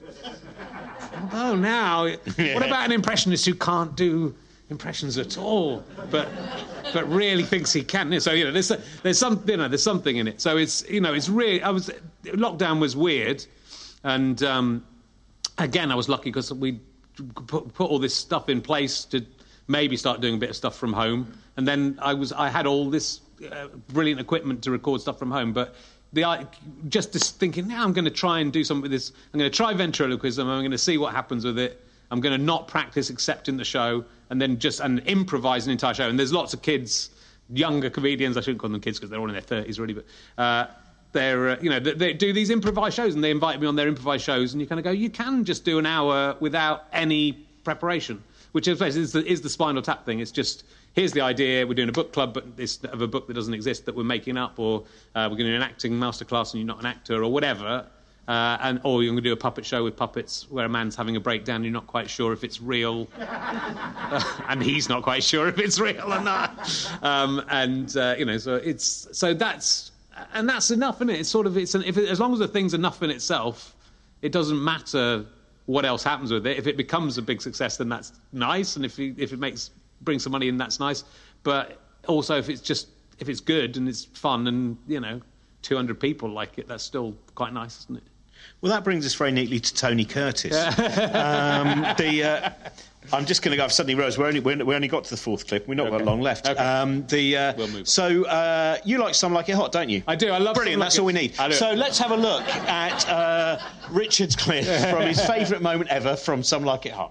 Although now, Yeah. what about an impressionist who can't do impressions at all, but but really thinks he can? So, you know, there's there's some you know there's something in it. So it's, you know, it's really, I was lockdown was weird, and um, again I was lucky because we put, put all this stuff in place to maybe start doing a bit of stuff from home, and then I was I had all this uh, brilliant equipment to record stuff from home, but the I just this thinking, now I'm going to try and do something with this. I'm going to try ventriloquism. I'm going to see what happens with it. I'm going to not practice except in the show, and then just and improvise an entire show. And there's lots of kids, younger comedians. I shouldn't call them kids because they're all in their thirties, really, but uh, they're uh, you know they, they do these improvised shows, and they invite me on their improvised shows, and you kind of go, you can just do an hour without any preparation. Which is the, is the Spinal Tap thing. It's just, here's the idea, we're doing a book club, but it's of a book that doesn't exist that we're making up, or uh, we're going to do an acting masterclass and you're not an actor, or whatever, uh, and or you're going to do a puppet show with puppets where a man's having a breakdown and you're not quite sure if it's real, uh, and he's not quite sure if it's real or not. Um, and, uh, you know, so it's, so that's, and that's enough, isn't it? It's sort of, it's an, if it, as long as the thing's enough in itself, it doesn't matter what else happens with it. If it becomes a big success, then that's nice, and if it, if it makes brings some money in, that's nice. But also, if it's just if it's good and it's fun, and, you know, two hundred people like it, that's still quite nice, isn't it? Well, that brings us very neatly to Tony Curtis. um, the uh, I'm just going to go. I've suddenly realised we only we only got to the fourth clip. We've not Okay. got long left. Okay. Um, the uh, We'll move. So uh, you like Some Like It Hot, don't you? I do. I love Brilliant. Some Like That's It- all we need. I do. So let's have a look at uh, Richard's clip from his favourite moment ever from Some Like It Hot.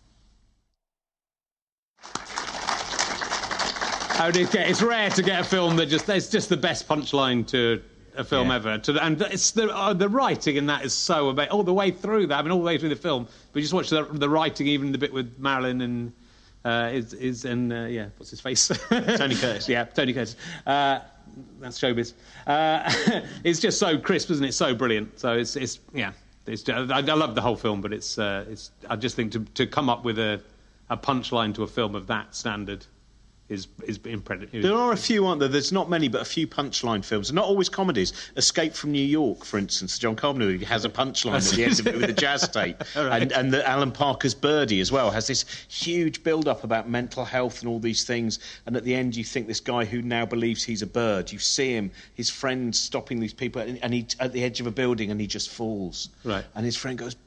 How do you get? It's rare to get a film that just it's just the best punchline to a film Yeah. ever. To, and it's the uh, the writing in that is so amazing all the way through that. I mean, all the way through the film. But you just watch the, the writing, even the bit with Marilyn and uh, is is and uh, yeah, what's his face? Tony Curtis. Yeah, Tony Curtis. Uh, that's showbiz. Uh, it's just so crisp, isn't it? So brilliant. So it's it's yeah. It's just, I, I love the whole film, but it's uh, it's. I just think to to come up with a a punchline to a film of that standard is is incredible. There are a few, aren't there? There's not many, but a few punchline films. Not always comedies. Escape from New York, for instance, John Carpenter has a punchline at the end of it with a jazz tape. Right. And, and the Alan Parker's Birdie as well has this huge build-up about mental health and all these things. And at the end, you think this guy who now believes he's a bird, you see him, his friend stopping these people, and, and he at the edge of a building, and he just falls. Right. And his friend goes,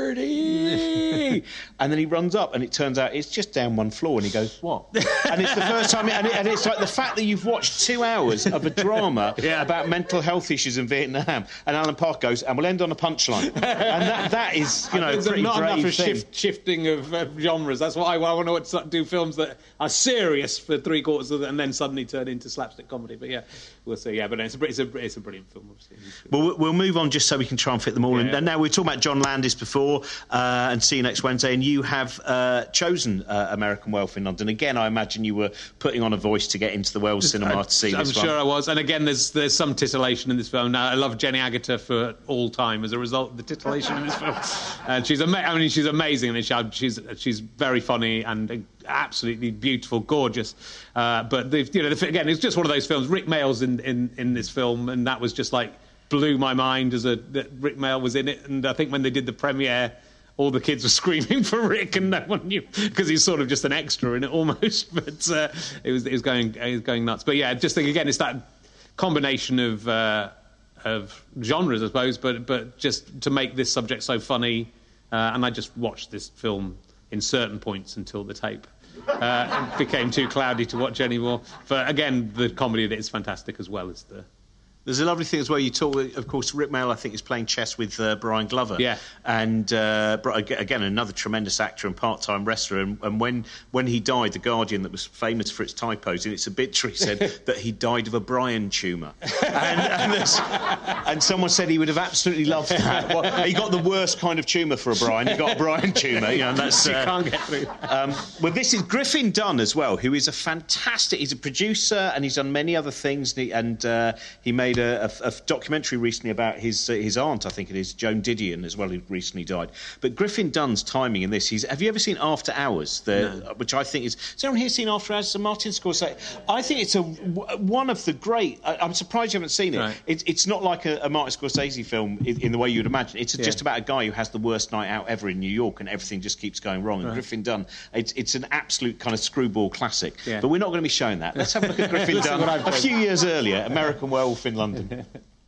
Birdie! And then he runs up, and it turns out it's just down one floor, and he goes, what? And it's the first time, and, it, and it's like the fact that you've watched two hours of a drama yeah. about mental health issues in Vietnam, and Alan Park goes, and we'll end on a punchline, and that that is, you know, There's pretty not brave enough of thing. shift, shifting of uh, genres. That's why I, I want to do films that are serious for three quarters of it, and then suddenly turn into slapstick comedy. But yeah, we'll see. Yeah, but it's a it's a, it's a brilliant film, obviously. Well, we'll move on just so we can try and fit them all yeah. in. And now we were talking about John Landis before, uh, and See You Next Wednesday, and you have uh, chosen uh, American Wealth in London. Again, I imagine you were putting on a voice to get into the Wells cinema I, to see I'm this sure one. I was. And again, there's there's some titillation in this film. Now, I love Jenny Agutter for all time as a result of the titillation in this film. And she's ama- I mean, she's amazing. And she's she's very funny and absolutely beautiful, gorgeous. Uh, but the, you know, the, again, it's just one of those films. Rick Mayall's in, in, in this film, and that was just like blew my mind as a that Rick Mayall was in it. And I think when they did the premiere, all the kids were screaming for Rick, and no one knew because he's sort of just an extra in it almost. But uh, it was it was going it was going nuts. But yeah, just think again, it's that combination of uh, of genres, I suppose. But but just to make this subject so funny, uh, and I just watched this film in certain points until the tape uh, it became too cloudy to watch anymore. But again, the comedy of it is fantastic as well as the. There's a lovely thing as well. You talk, of course, Rick Mayall, I think, is playing chess with uh, Brian Glover. Yeah. And, uh, again, another tremendous actor and part-time wrestler. And, and when, when he died, The Guardian, that was famous for its typos, in its obituary said that he died of a Brian tumour. and, and, and someone said he would have absolutely loved that. Well, he got the worst kind of tumour for a Brian. He got a Brian tumour. You know, and that's, uh, you can't get through. Um, well, this is Griffin Dunne as well, who is a fantastic... He's a producer, and he's done many other things, and he, and, uh, he made A, a, a documentary recently about his uh, his aunt, I think it is, Joan Didion, as well, who recently died. But Griffin Dunne's timing in this, he's, have you ever seen After Hours? The, no. Which I think is... Has anyone here seen After Hours? So Martin Scorsese. I think it's a, one of the great... I, I'm surprised you haven't seen it. Right. it it's not like a, a Martin Scorsese film in, in the way you'd imagine. It's yeah. just about a guy who has the worst night out ever in New York, and everything just keeps going wrong. And right. Griffin Dunne, it's, it's an absolute kind of screwball classic. Yeah. But we're not going to be showing that. Let's have a look at Griffin Dunne a few years earlier, American Werewolf in London.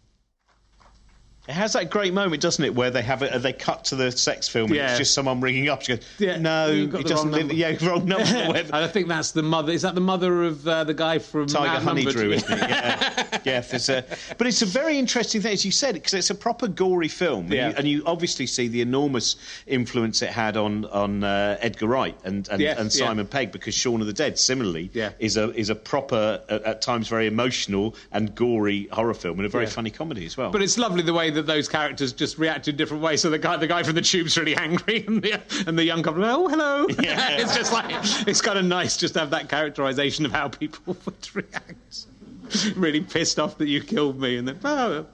It has that great moment, doesn't it, where they have it, they cut to the sex film and yeah. it's just someone ringing up. She goes, yeah. no, it doesn't live. Yeah, wrong number. And I think that's the mother. Is that the mother of uh, the guy from Tiger Honeydrew, yeah. isn't it? Yeah, yeah. There's a, but it's a very interesting thing, as you said, because it's a proper gory film, yeah. and, you, and you obviously see the enormous influence it had on on uh, Edgar Wright and and, yes, and Simon yeah. Pegg, because Shaun of the Dead, similarly, yeah. is a is a proper, at, at times very emotional and gory horror film, and a very yeah. funny comedy as well. But it's lovely the way that those characters just react in different ways. So the guy, the guy from the Tube's really angry, and the and the young couple, oh hello. Yeah. It's just like it's kind of nice just to have that characterisation of how people would react. Really pissed off that you killed me, and then oh.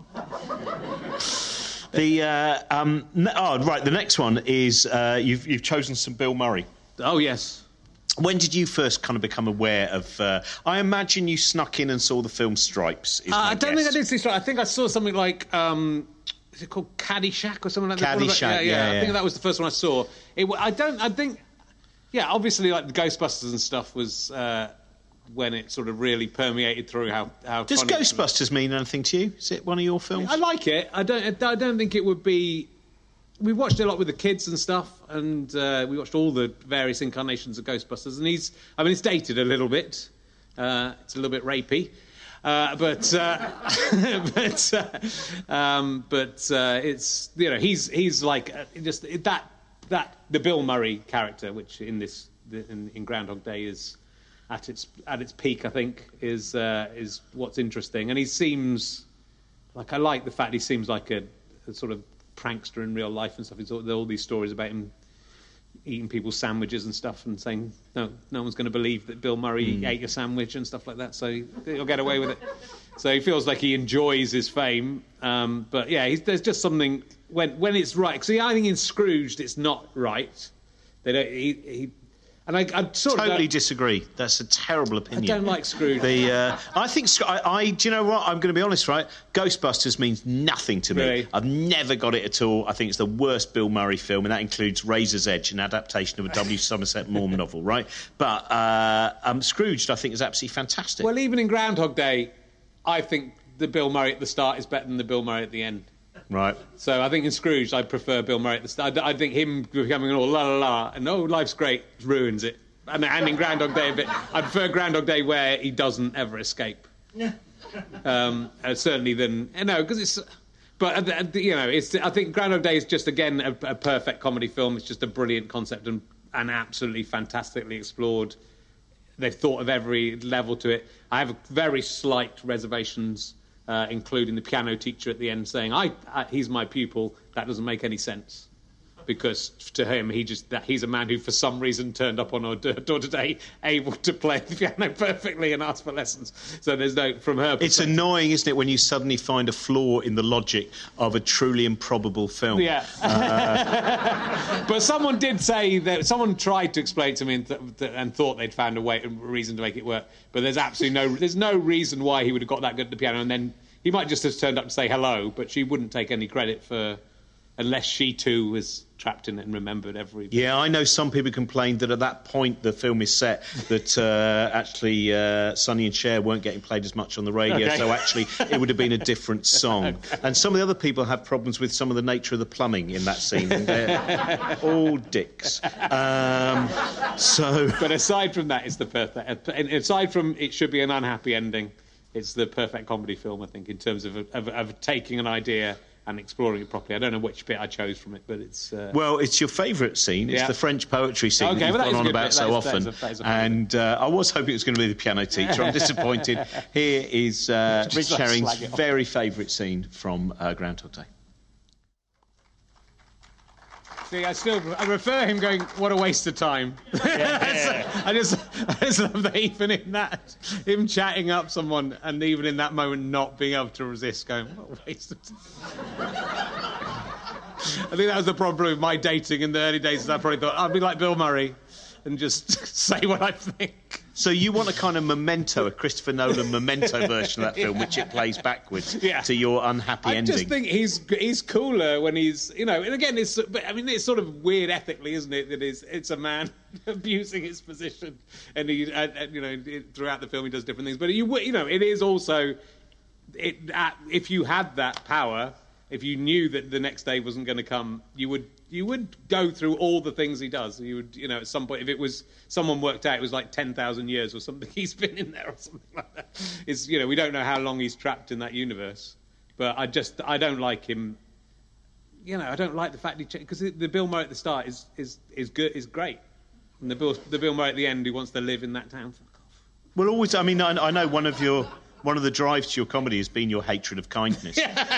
The uh, um, oh right, the next one is uh, you've you've chosen some Bill Murray. Oh yes. When did you first kind of become aware of... Uh, I imagine you snuck in and saw the film Stripes. Is Uh, my I don't guess. think I did see Stripes. I think I saw something like... Um, is it called Caddyshack or something like that? Caddyshack, yeah, yeah, yeah, I yeah. think that was the first one I saw. It, I don't... I think... Yeah, obviously, like, the Ghostbusters and stuff was... Uh, when it sort of really permeated through how... how Does funny Ghostbusters mean anything to you? Is it one of your films? I like it. I don't. I don't think it would be. We watched it a lot with the kids and stuff, and uh, we watched all the various incarnations of Ghostbusters. And he's. I mean, it's dated a little bit. Uh, it's a little bit rapey, uh, but uh, but uh, um, but uh, it's you know he's he's like uh, just that that the Bill Murray character, which in this in, in Groundhog Day is. At its at its peak, I think, is uh, is what's interesting, and he seems like I like the fact he seems like a, a sort of prankster in real life and stuff. He's all, there are all these stories about him eating people's sandwiches and stuff and saying, no, no one's going to believe that Bill Murray mm. ate your sandwich and stuff like that, so he'll get away with it. So he feels like he enjoys his fame. Um, but, yeah, he's, there's just something... When when it's right... See, I think in Scrooged it's not right. They don't... He... he And I, I sort totally of disagree. That's a terrible opinion. I don't like Scrooge. The, uh, I think I, I. Do you know what? I'm going to be honest, right? Ghostbusters means nothing to me. Really? I've never got it at all. I think it's the worst Bill Murray film, and that includes Razor's Edge, an adaptation of a W. Somerset Maugham novel, right? But uh, um, Scrooged, I think, is absolutely fantastic. Well, even in Groundhog Day, I think the Bill Murray at the start is better than the Bill Murray at the end. Right. So I think in Scrooge, I prefer Bill Murray at the start. I think him becoming all la la la and oh, life's great ruins it. And, and in Groundhog Day, a bit, I prefer Groundhog Day where he doesn't ever escape. Um, uh, certainly than you know, because it's. But uh, you know, it's. I think Groundhog Day is just again a, a perfect comedy film. It's just a brilliant concept and, and absolutely fantastically explored. They've thought of every level to it. I have very slight reservations, uh, including the piano teacher at the end saying, "I, I he's my pupil." That doesn't make any sense. Because to him, he just that he's a man who, for some reason, turned up on our door today, able to play the piano perfectly and ask for lessons. So there's no from her. It's annoying, isn't it, when you suddenly find a flaw in the logic of a truly improbable film? Yeah. Uh... but someone did say that someone tried to explain to me and, th- th- and thought they'd found a way, a reason to make it work. But there's absolutely no, there's no reason why he would have got that good at the piano, and then he might just have turned up to say hello, but she wouldn't take any credit for. Unless she too was trapped in it and remembered every... Yeah, I know some people complained that at that point the film is set that uh, actually uh, Sonny and Cher weren't getting played as much on the radio, okay. So actually it would have been a different song. Okay. And some of the other people have problems with some of the nature of the plumbing in that scene. And they're all dicks. Um, so... But aside from that, it's the perfect... Aside from it should be an unhappy ending, it's the perfect comedy film, I think, in terms of, of, of taking an idea... and exploring it properly. I don't know which bit I chose from it, but it's... Uh... Well, it's your favourite scene. It's yeah. the French poetry scene okay, that you've well, gone on about bit. so that often. Is, that is a, that is a and uh, I was hoping it was going to be the piano teacher. I'm disappointed. Here is uh, Rich like Herring's very favourite scene from uh, Groundhog Day. See, I still I refer him going, what a waste of time. Yeah. I just I just love that even in that, him chatting up someone and even in that moment not being able to resist going, what a waste of time. I think that was the problem with my dating in the early days. I probably thought, I'd be like Bill Murray and just say what I think. So you want a kind of Memento, a Christopher Nolan Memento version of that film, which it plays backwards yeah. to your unhappy I ending. I just think he's he's cooler when he's, you know, and again, it's, I mean, it's sort of weird ethically, isn't it, that it's, it's a man abusing his position, and, he, and, and you know, throughout the film he does different things. But, you, you know, it is also, it, uh, if you had that power, if you knew that the next day wasn't going to come, you would you would go through all the things he does. You would, you know, at some point, if it was someone worked out, it was like ten thousand years or something. He's been in there or something like that. It's, you know, we don't know how long he's trapped in that universe. But I just, I don't like him. You know, I don't like the fact he because the Bill Murray at the start is is is good, is great, and the Bill the Bill Murray at the end who wants to live in that town. Fuck off. Well, always. I mean, I, I know one of your. One of the drives to your comedy has been your hatred of kindness.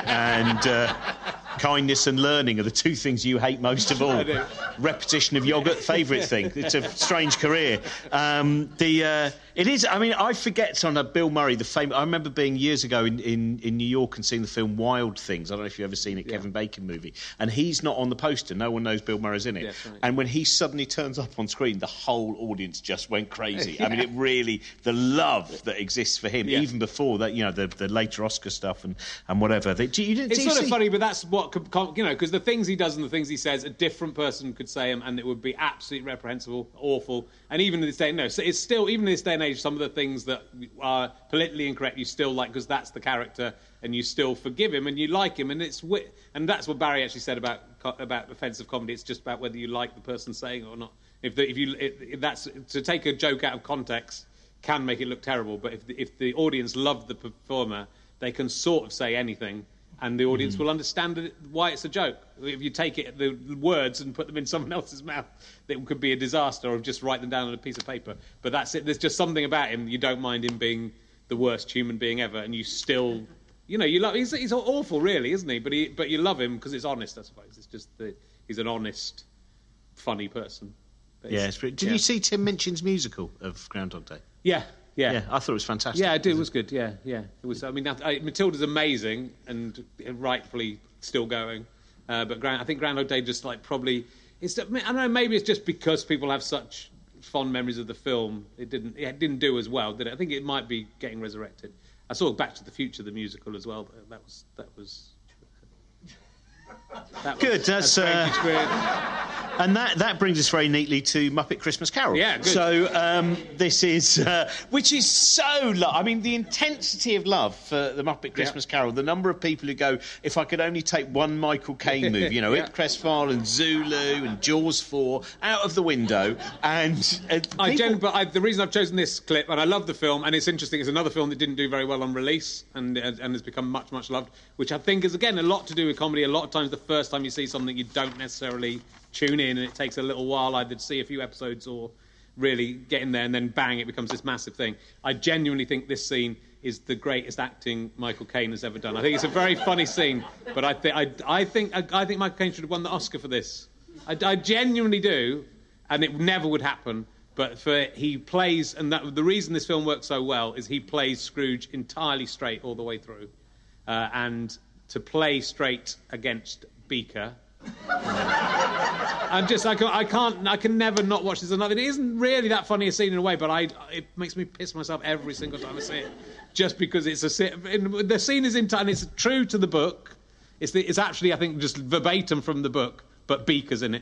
and uh, kindness and learning are the two things you hate most of all. Repetition of yoghurt, favourite thing. It's a strange career. Um, the uh, It is, I mean, I forget on a Bill Murray, the famous... I remember being years ago in, in, in New York and seeing the film Wild Things. I don't know if you've ever seen it, yeah. Kevin Bacon movie. And he's not on the poster. No one knows Bill Murray's in it. Yeah, right. And when he suddenly turns up on screen, the whole audience just went crazy. yeah. I mean, it really... The love that exists for him, yeah. even before that, you know, the, the later Oscar stuff and, and whatever. They, do you, do it's you sort see... of funny, but that's what... You know, because the things he does and the things he says, a different person could say them and it would be absolutely reprehensible, awful. And even in this day, no, so it's still, even in this day and age, some of the things that are politically incorrect you still like because that's the character and you still forgive him and you like him. And it's and that's what Barry actually said about about offensive comedy. It's just about whether you like the person saying it or not. If, the, if you if that's to take a joke out of context can make it look terrible, but if the, if the audience love the performer, they can sort of say anything. And the audience mm. will understand it, why it's a joke. If you take it, the words and put them in someone else's mouth, it could be a disaster, or just write them down on a piece of paper. But that's it. There's just something about him. You don't mind him being the worst human being ever, and you still, you know, you love. He's, he's awful, really, isn't he? But he, but you love him because it's honest, I suppose. It's just the, he's an honest funny person. But Yeah, it's pretty, did yeah. you see Tim Minchin's musical of Groundhog Day? Yeah, yeah. Yeah, I thought it was fantastic. Yeah, I did. It was good. Yeah, yeah. It was. I mean, I, Matilda's amazing and rightfully still going, uh, but Ground, I think Groundhog Day just like probably. It's. I don't know. Maybe it's just because people have such fond memories of the film. It didn't. It didn't do as well, did it? I think it might be getting resurrected. I saw Back to the Future, the musical, as well. But that was. That was. That Good, was that's, a strange uh, experience. And that, that brings us very neatly to Muppet Christmas Carol. Yeah, good. So um, this is, uh, which is so, lo- I mean, the intensity of love for the Muppet Christmas Yeah. Carol, the number of people who go, if I could only take one Michael Caine movie, you know, Yeah. Ip Creswell and Zulu and Jaws four, out of the window, and... Uh, I people- gen- but I, the reason I've chosen this clip, and I love the film, and it's interesting, it's another film that didn't do very well on release, and and has become much, much loved, which I think is, again, a lot to do with comedy. A lot of times the first time you see something, you don't necessarily tune in, and it takes a little while either to see a few episodes or really get in there, and then bang, it becomes this massive thing. I genuinely think this scene is the greatest acting Michael Caine has ever done. I think it's a very funny scene, but I, th- I, I think I, I think Michael Caine should have won the Oscar for this. I, I genuinely do, and it never would happen. But for he plays, and that, the reason this film works so well is he plays Scrooge entirely straight all the way through, uh, and to play straight against Beaker. I'm just, I, can, I can't, I can never not watch this. Another, it isn't really that funny a scene in a way, but I, it makes me piss myself every single time I see it, just because it's a the scene is in and it's true to the book. It's the, it's actually, I think, just verbatim from the book, but Beaker's in it.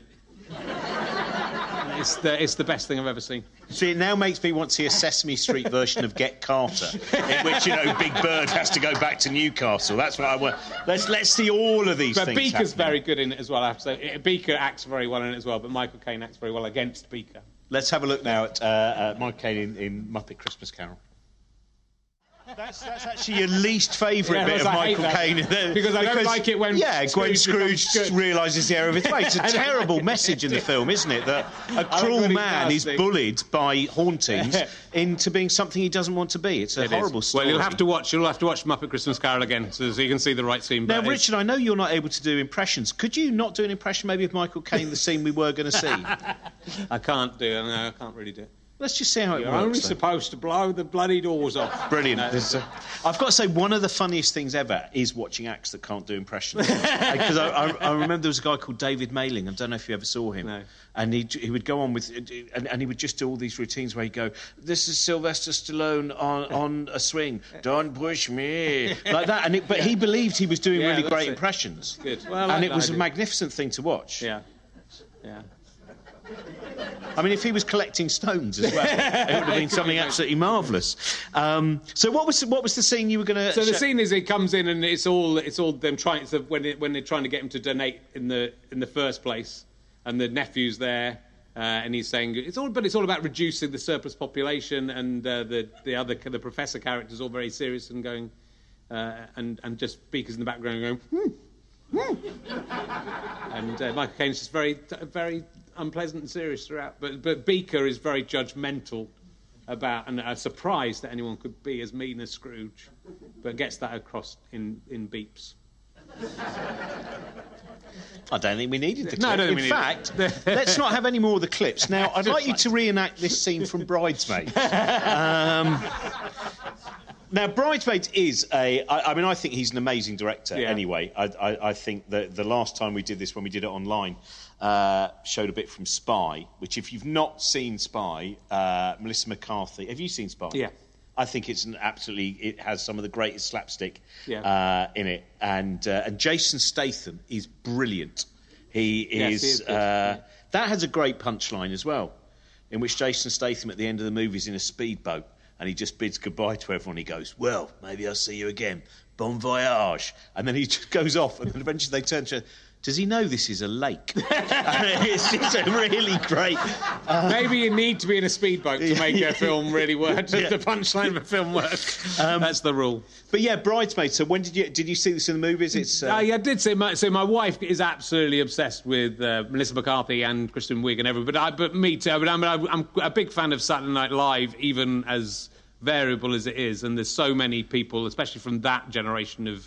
It's the, it's the best thing I've ever seen. See, it now makes me want to see a Sesame Street version of Get Carter, in which, you know, Big Bird has to go back to Newcastle. That's what I want. Let's let's see all of these But things Beaker's happening. very good in it as well, I have to say. Beaker acts very well in it as well, but Michael Caine acts very well against Beaker. Let's have a look now at uh, uh, Michael Caine in, in Muppet Christmas Carol. That's, that's actually your least favourite Yeah, bit of I hate Michael that. Caine. Because I don't like it when yeah, when Scrooge Scrooge becomes good. realises the error of his ways. It's a I know. terrible message in the film, isn't it? That a I cruel think man he's is nasty. bullied by hauntings into being something he doesn't want to be. It's a It horrible is. story. Well, you'll have to watch. You'll have to watch Muppet Christmas Carol again, so, so you can see the right scene. Now, but it's- Richard, I know you're not able to do impressions. Could you not do an impression maybe of Michael Caine, the scene we were going to see? I can't do it. No, I can't really do it. Let's just see how it You're works. only then. supposed to blow the bloody doors off. Brilliant. No, There's, uh, I've got to say, one of the funniest things ever is watching acts that can't do impressions. Because I, I, I remember there was a guy called David Mayling. I don't know if you ever saw him. No. And he he would go on with, and, and he would just do all these routines where he'd go, "This is Sylvester Stallone on, on a swing. Don't push me," like that. And it, but he believed he was doing Yeah, really that's great it. impressions. Good. Well, I and like it that was a idea. magnificent thing to watch. Yeah. Yeah. I mean, if he was collecting stones as well, it would have been something absolutely marvellous. Um, so, what was what was the scene you were going to? So the scene is, he comes in and it's all it's all them trying. It's when it, when they're trying to get him to donate in the in the first place, and the nephew's there, uh, and he's saying it's all, but it's all about reducing the surplus population, and uh, the the other the professor character's all very serious and going, uh, and and just Beaker's in the background going, hmm, hmm. and uh, Michael Caine's just very very unpleasant and serious throughout. But but Beaker is very judgmental about, and uh, surprised that anyone could be as mean as Scrooge, but gets that across in in beeps. I don't think we needed the clip. No, I don't think In we fact, needed it. let's not have any more of the clips. Now, I'd like you to reenact this scene from Bridesmaids. Um, now, Bridesmaids is a... I, I mean, I think he's an amazing director Yeah. anyway. I, I, I think that the last time we did this, when we did it online, uh, showed a bit from Spy, which if you've not seen Spy, uh, Melissa McCarthy... Have you seen Spy? Yeah. I think it's an absolutely... It has some of the greatest slapstick Yeah. uh, in it. And uh, and Jason Statham is brilliant. He Yes, is... he is good, uh, yeah. That has a great punchline as well, in which Jason Statham at the end of the movie is in a speedboat and he just bids goodbye to everyone. He goes, "Well, maybe I'll see you again. Bon voyage." And then he just goes off, and then eventually they turn to... Does he know this is a lake? It's just a really great... Uh, Maybe you need to be in a speedboat to make a film really work. Yeah. The punchline of a film work. Um, That's the rule. But yeah, Bridesmaids. So when did you did you see this in the movies? It's uh, Uh, yeah, I did say my, so. My wife is absolutely obsessed with uh, Melissa McCarthy and Kristen Wiig and everything. But I, but me too. But I'm, I'm a big fan of Saturday Night Live, even as variable as it is. And there's so many people, especially from that generation of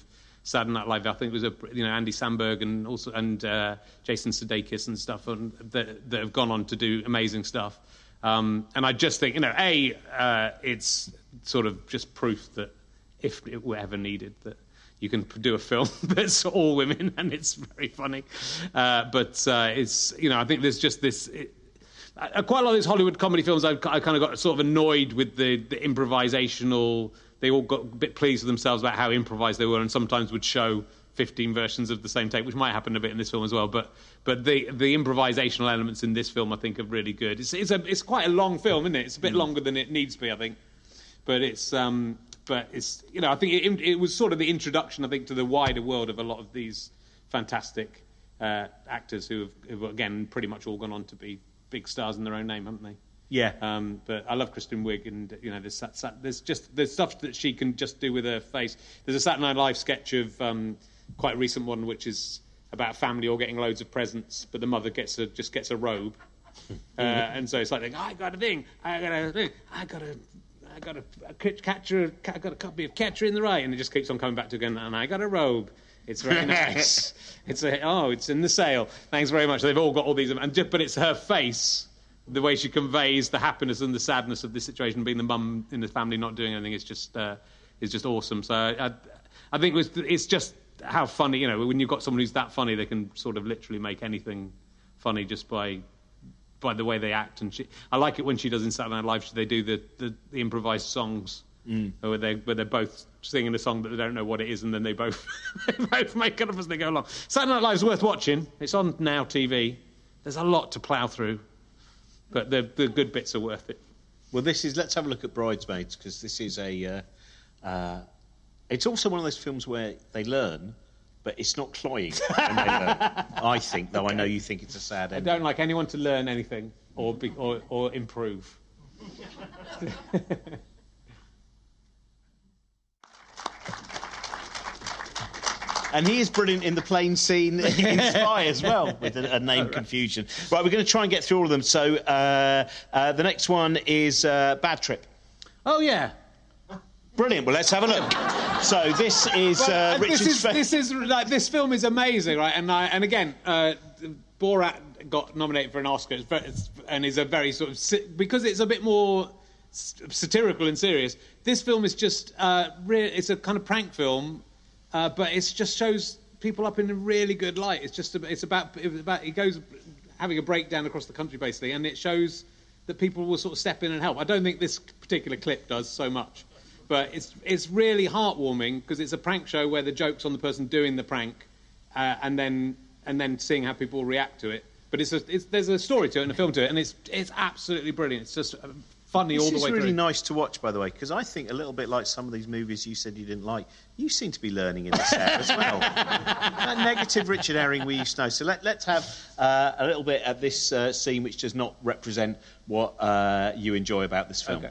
Saturday Night Live. I think it was a you know Andy Samberg and also and uh, Jason Sudeikis and stuff, and that, that have gone on to do amazing stuff. Um, and I just think you know, a uh, it's sort of just proof that if it were ever needed, that you can do a film that's all women and it's very funny. Uh, but uh, it's you know I think there's just this. It, uh, quite a lot of these Hollywood comedy films, I, I kind of got sort of annoyed with the, the improvisational. They all got a bit pleased with themselves about how improvised they were, and sometimes would show fifteen versions of the same take, which might happen a bit in this film as well. But but the the improvisational elements in this film, I think, are really good. It's it's a it's quite a long film, isn't it? It's a bit longer than it needs to be, I think. But it's um but it's you know I think it it was sort of the introduction, I think, to the wider world of a lot of these fantastic uh, actors who have, who have again pretty much all gone on to be big stars in their own name, haven't they? Yeah, um, but I love Kristen Wiig, and you know, there's there's just there's stuff that she can just do with her face. There's a Saturday Night Live sketch of um, quite a recent one, which is about a family all getting loads of presents, but the mother gets a just gets a robe, uh, and so it's like, I got a thing, I got a thing, I got a, I got a, a catcher, I got a copy of Catcher in the Rye, and it just keeps on coming back to again, and I got a robe. It's very nice. It's a oh, it's in the sale. Thanks very much. They've all got all these, and just, but it's her face. The way she conveys the happiness and the sadness of this situation, being the mum in the family not doing anything, is just uh, is just awesome. So I, I think it was, it's just how funny, you know, when you've got someone who's that funny, they can sort of literally make anything funny just by by the way they act. And she, I like it when she does in Saturday Night Live. They do the, the, the improvised songs mm. where they where they're both singing a song that they don't know what it is, and then they both they both make it up as they go along. Saturday Night Live's worth watching. It's on Now T V. There's a lot to plough through. But the the good bits are worth it. Well, this is. Let's have a look at Bridesmaids, because this is a. Uh, uh, it's also one of those films where they learn, but it's not cloying when they learn. I think, though, okay. I know you think it's a sad ending. I don't like anyone to learn anything or be, or, or improve. And he is brilliant in the plane scene in Spy as well, with a, a name confusion. Right, we're going to try and get through all of them. So uh, uh, the next one is uh, Bad Trip. Oh, yeah. Brilliant. Well, let's have a look. So this is uh, well, Richard's... This is, this is like this film is amazing, right? And I, and again, uh, Borat got nominated for an Oscar, it's very, it's, and is a very sort of because it's a bit more satirical and serious. This film is just uh, re- it's a kind of prank film. Uh, but it just shows people up in a really good light. It's just it's about it's about he goes having a breakdown across the country basically, and it shows that people will sort of step in and help. I don't think this particular clip does so much, but it's it's really heartwarming because it's a prank show where the joke's on the person doing the prank, uh, and then and then seeing how people react to it. But it's, a, it's there's a story to it and a film to it, and it's it's absolutely brilliant. It's just funny this all the way through. It's really nice to watch, by the way, because I think a little bit like some of these movies you said you didn't like, you seem to be learning in the set as well. That negative Richard Herring we used to know. So let, let's have uh, a little bit of this uh, scene which does not represent what uh, you enjoy about this film. Okay.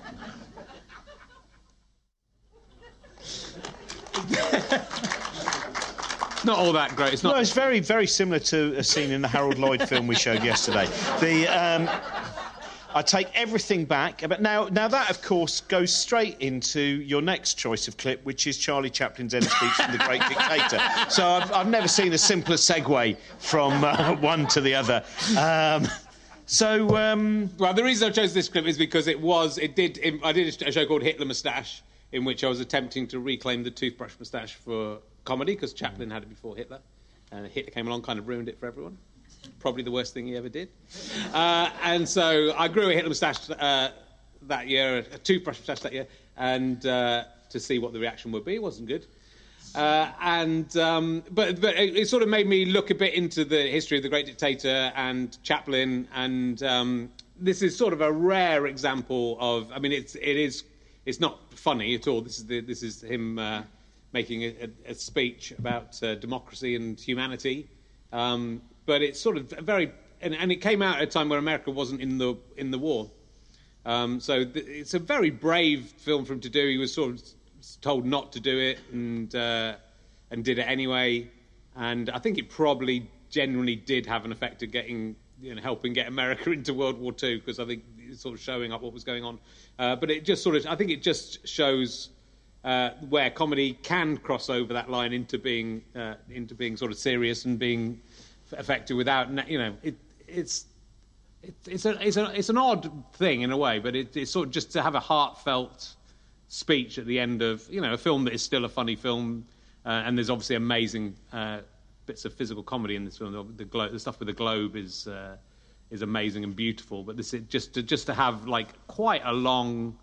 Not all that great. It's not. No, it's very, very similar to a scene in the Harold Lloyd film we showed yesterday. The... Um, I take everything back. But now, now that, of course, goes straight into your next choice of clip, which is Charlie Chaplin's end speech from The Great Dictator. So I've, I've never seen a simpler segue from uh, one to the other. Um, so, um... well, the reason I chose this clip is because it was, it did. It, I did a show called Hitler Moustache, in which I was attempting to reclaim the toothbrush moustache for comedy, because Chaplin had it before Hitler, and Hitler came along, kind of ruined it for everyone. Probably the worst thing he ever did. Uh, and so I grew a Hitler moustache uh, that year, a toothbrush moustache that year, and uh, to see what the reaction would be. It wasn't good. Uh, and um, but but it, it sort of made me look a bit into the history of the Great Dictator and Chaplin, and um, this is sort of a rare example of. I mean, it's it is it's not funny at all. This is the, this is him uh, making a, a speech about uh, democracy and humanity. Um, But it's sort of very, and, and it came out at a time where America wasn't in the in the war. Um, so th- it's a very brave film for him to do. He was sort of told not to do it, and uh, and did it anyway. And I think it probably genuinely did have an effect of getting, you know, helping get America into World War Two, because I think it's sort of showing up what was going on. Uh, but it just sort of, I think it just shows uh, where comedy can cross over that line into being uh, into being sort of serious and being effective without, you know, it, it's it, it's a it's a it's an odd thing in a way, but it, it's sort of just to have a heartfelt speech at the end of, you know, a film that is still a funny film, uh, and there's obviously amazing uh, bits of physical comedy in this film. The, the, glo- the stuff with the globe is uh, is amazing and beautiful, but this is just to, just to have like quite a long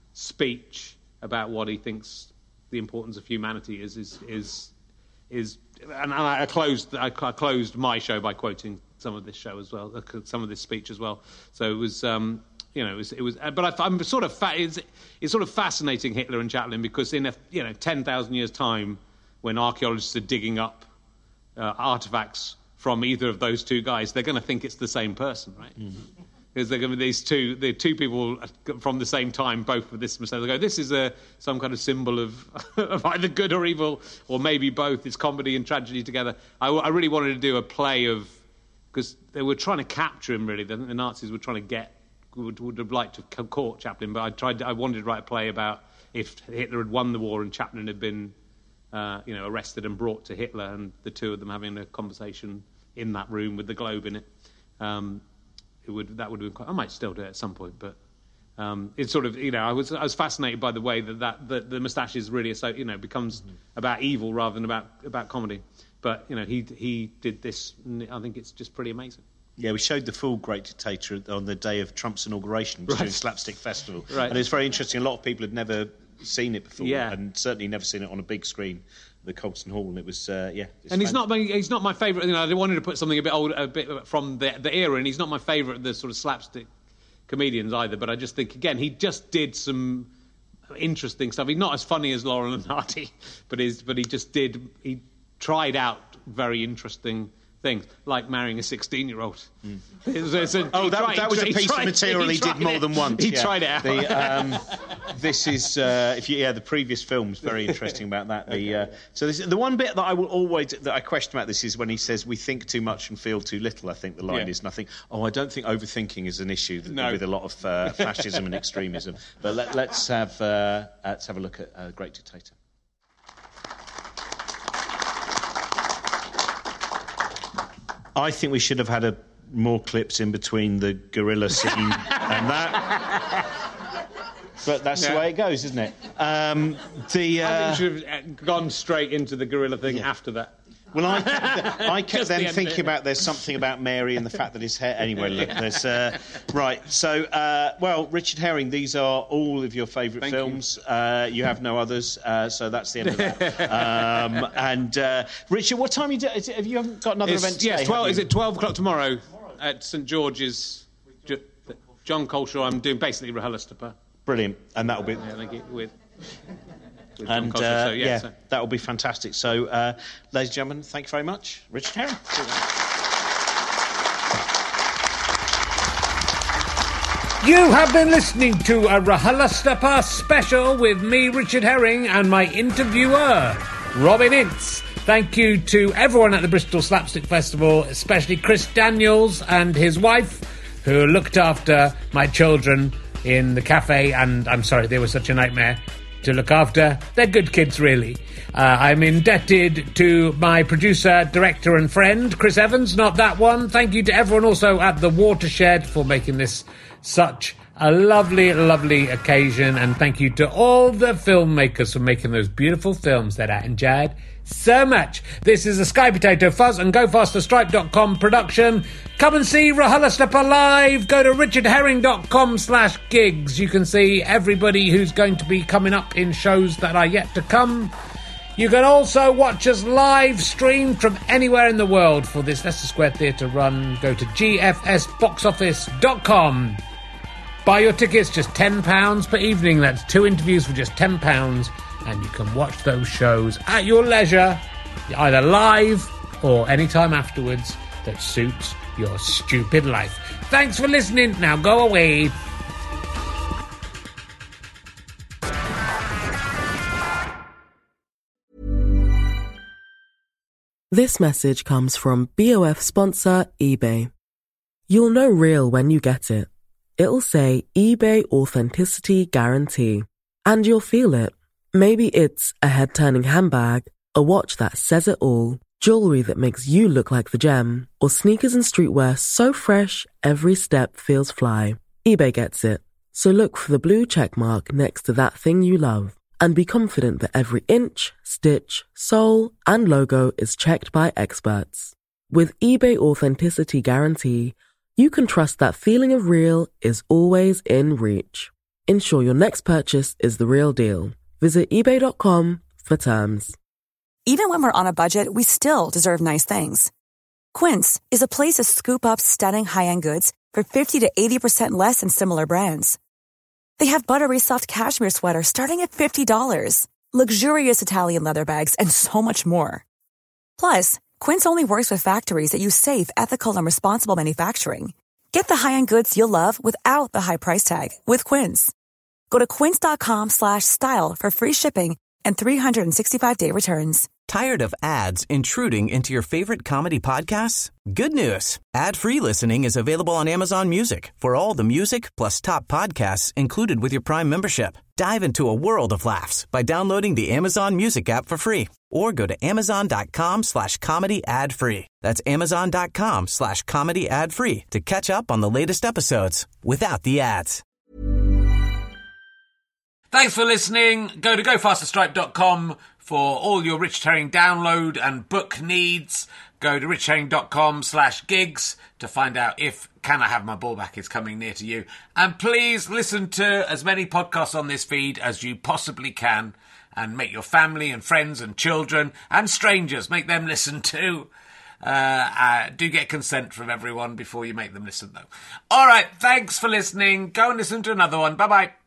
speech about what he thinks the importance of humanity is is is is. And I closed I closed my show by quoting some of this show as well, some of this speech as well. So it was. Um, You know, it was, it was, but I, I'm sort of, fa- it's, it's sort of fascinating, Hitler and Chaplin, because in a, you know, ten thousand years' time, when archaeologists are digging up uh, artifacts from either of those two guys, they're going to think it's the same person, right? Mm-hmm. Because they're going to be these two, the two people from the same time, both with this mistake. They go, this is a some kind of symbol of, of either good or evil, or maybe both. It's comedy and tragedy together. I, I really wanted to do a play of, because they were trying to capture him. Really, the, the Nazis were trying to get. Would, would have liked to have caught Chaplin, but I tried. To, I wanted to write a play about if Hitler had won the war and Chaplin had been, uh, you know, arrested and brought to Hitler, and the two of them having a conversation in that room with the globe in it. Um, it would that would have been quite. I might still do it at some point, but um, it's sort of, you know, I was I was fascinated by the way that that the, the moustache is really a, so you know becomes mm-hmm. about evil rather than about about comedy. But you know, he he did this. I think it's just pretty amazing. Yeah, we showed the full Great Dictator on the day of Trump's inauguration, which was during Slapstick Festival. Right. And it's very interesting. A lot of people had never seen it before, yeah. and certainly never seen it on a big screen, the Colston Hall. And it was, uh, yeah. And he's not my he's not my favourite. You know, I wanted to put something a bit old, a bit from the the era, and he's not my favourite of the sort of slapstick comedians either. But I just think again, he just did some interesting stuff. He's not as funny as Laurel and Hardy, but is but he just did. He tried out very interesting things, like marrying a sixteen-year-old. Mm. It was, it's a, oh, that, tried, that was a piece tried, of material he, he did more it. than once. He yeah. tried it out. The, um, this is, uh, if you, yeah, the previous film's very interesting about that. The, okay. uh, so this, the one bit that I will always, that I question about this is when he says, we think too much and feel too little, I think the line yeah. is. And I think, oh, I don't think overthinking is an issue that, no. with a lot of uh, fascism and extremism. But let, let's, have, uh, let's have a look at uh, Great Dictator. I think we should have had a, more clips in between the gorilla scene and that. But that's yeah. the way it goes, isn't it? Um, the, uh, I think we should have gone straight into the gorilla thing yeah. after that. Well, I kept, I kept then the thinking about there's something about Mary and the fact that his hair... Anyway, look, there's... Uh, right, so, uh, well, Richard Herring, these are all of your favourite Thank films. You. Uh, you have no others, uh, so that's the end of that. um, and, uh, Richard, what time are you do? Is it, have you haven't got another it's, event today? Yes, twelve, is it twelve o'clock tomorrow, tomorrow at St George's? John Coleshaw, I'm doing basically RHLSTP. Brilliant, and that'll be... Yeah, thank you, with... And, uh, so, yeah, yeah so. that will be fantastic. So, uh, ladies and gentlemen, thank you very much. Richard Herring. You have been listening to a RHLSTP special with me, Richard Herring, and my interviewer, Robin Ince. Thank you to everyone at the Bristol Slapstick Festival, especially Chris Daniels and his wife, who looked after my children in the cafe, and I'm sorry, they were such a nightmare to look after. They're good kids, really. Uh, I'm indebted to my producer, director and friend, Chris Evans, not that one. Thank you to everyone also at The Watershed for making this such a lovely, lovely occasion. And thank you to all the filmmakers for making those beautiful films that I enjoyed so much. This is a Sky Potato Fuzz and Go Faster Stripe dot com production. Come and see RHLSTP live. Go to richard herring dot com slash gigs. You can see everybody who's going to be coming up in shows that are yet to come. You can also watch us live stream from anywhere in the world for this Leicester Square Theatre run. Go to g f s box office dot com. Buy your tickets, just ten pounds per evening. That's two interviews for just ten pounds. And you can watch those shows at your leisure, either live or any time afterwards that suits your stupid life. Thanks for listening. Now go away. This message comes from B O F sponsor eBay. You'll know real when you get it. It'll say eBay Authenticity Guarantee. And you'll feel it. Maybe it's a head-turning handbag, a watch that says it all, jewelry that makes you look like the gem, or sneakers and streetwear so fresh every step feels fly. eBay gets it. So look for the blue check mark next to that thing you love and be confident that every inch, stitch, sole, and logo is checked by experts. With eBay Authenticity Guarantee, you can trust that feeling of real is always in reach. Ensure your next purchase is the real deal. Visit ebay dot com for terms. Even when we're on a budget, we still deserve nice things. Quince is a place to scoop up stunning high-end goods for fifty to eighty percent less than similar brands. They have buttery soft cashmere sweaters starting at fifty dollars, luxurious Italian leather bags, and so much more. Plus, Quince only works with factories that use safe, ethical, and responsible manufacturing. Get the high-end goods you'll love without the high price tag with Quince. Go to quince dot com slash style for free shipping and three sixty-five day returns. Tired of ads intruding into your favorite comedy podcasts? Good news. Ad-free listening is available on Amazon Music for all the music plus top podcasts included with your Prime membership. Dive into a world of laughs by downloading the Amazon Music app for free or go to amazon.com slash comedy ad free. That's amazon.com slash comedy ad free to catch up on the latest episodes without the ads. Thanks for listening. Go to go faster stripe dot com for all your Richard Herring download and book needs. Go to richard herring dot com slash gigs to find out if Can I Have My Ball Back is coming near to you. And please listen to as many podcasts on this feed as you possibly can and make your family and friends and children and strangers, make them listen too. Uh, uh, do get consent from everyone before you make them listen, though. All right, thanks for listening. Go and listen to another one. Bye-bye.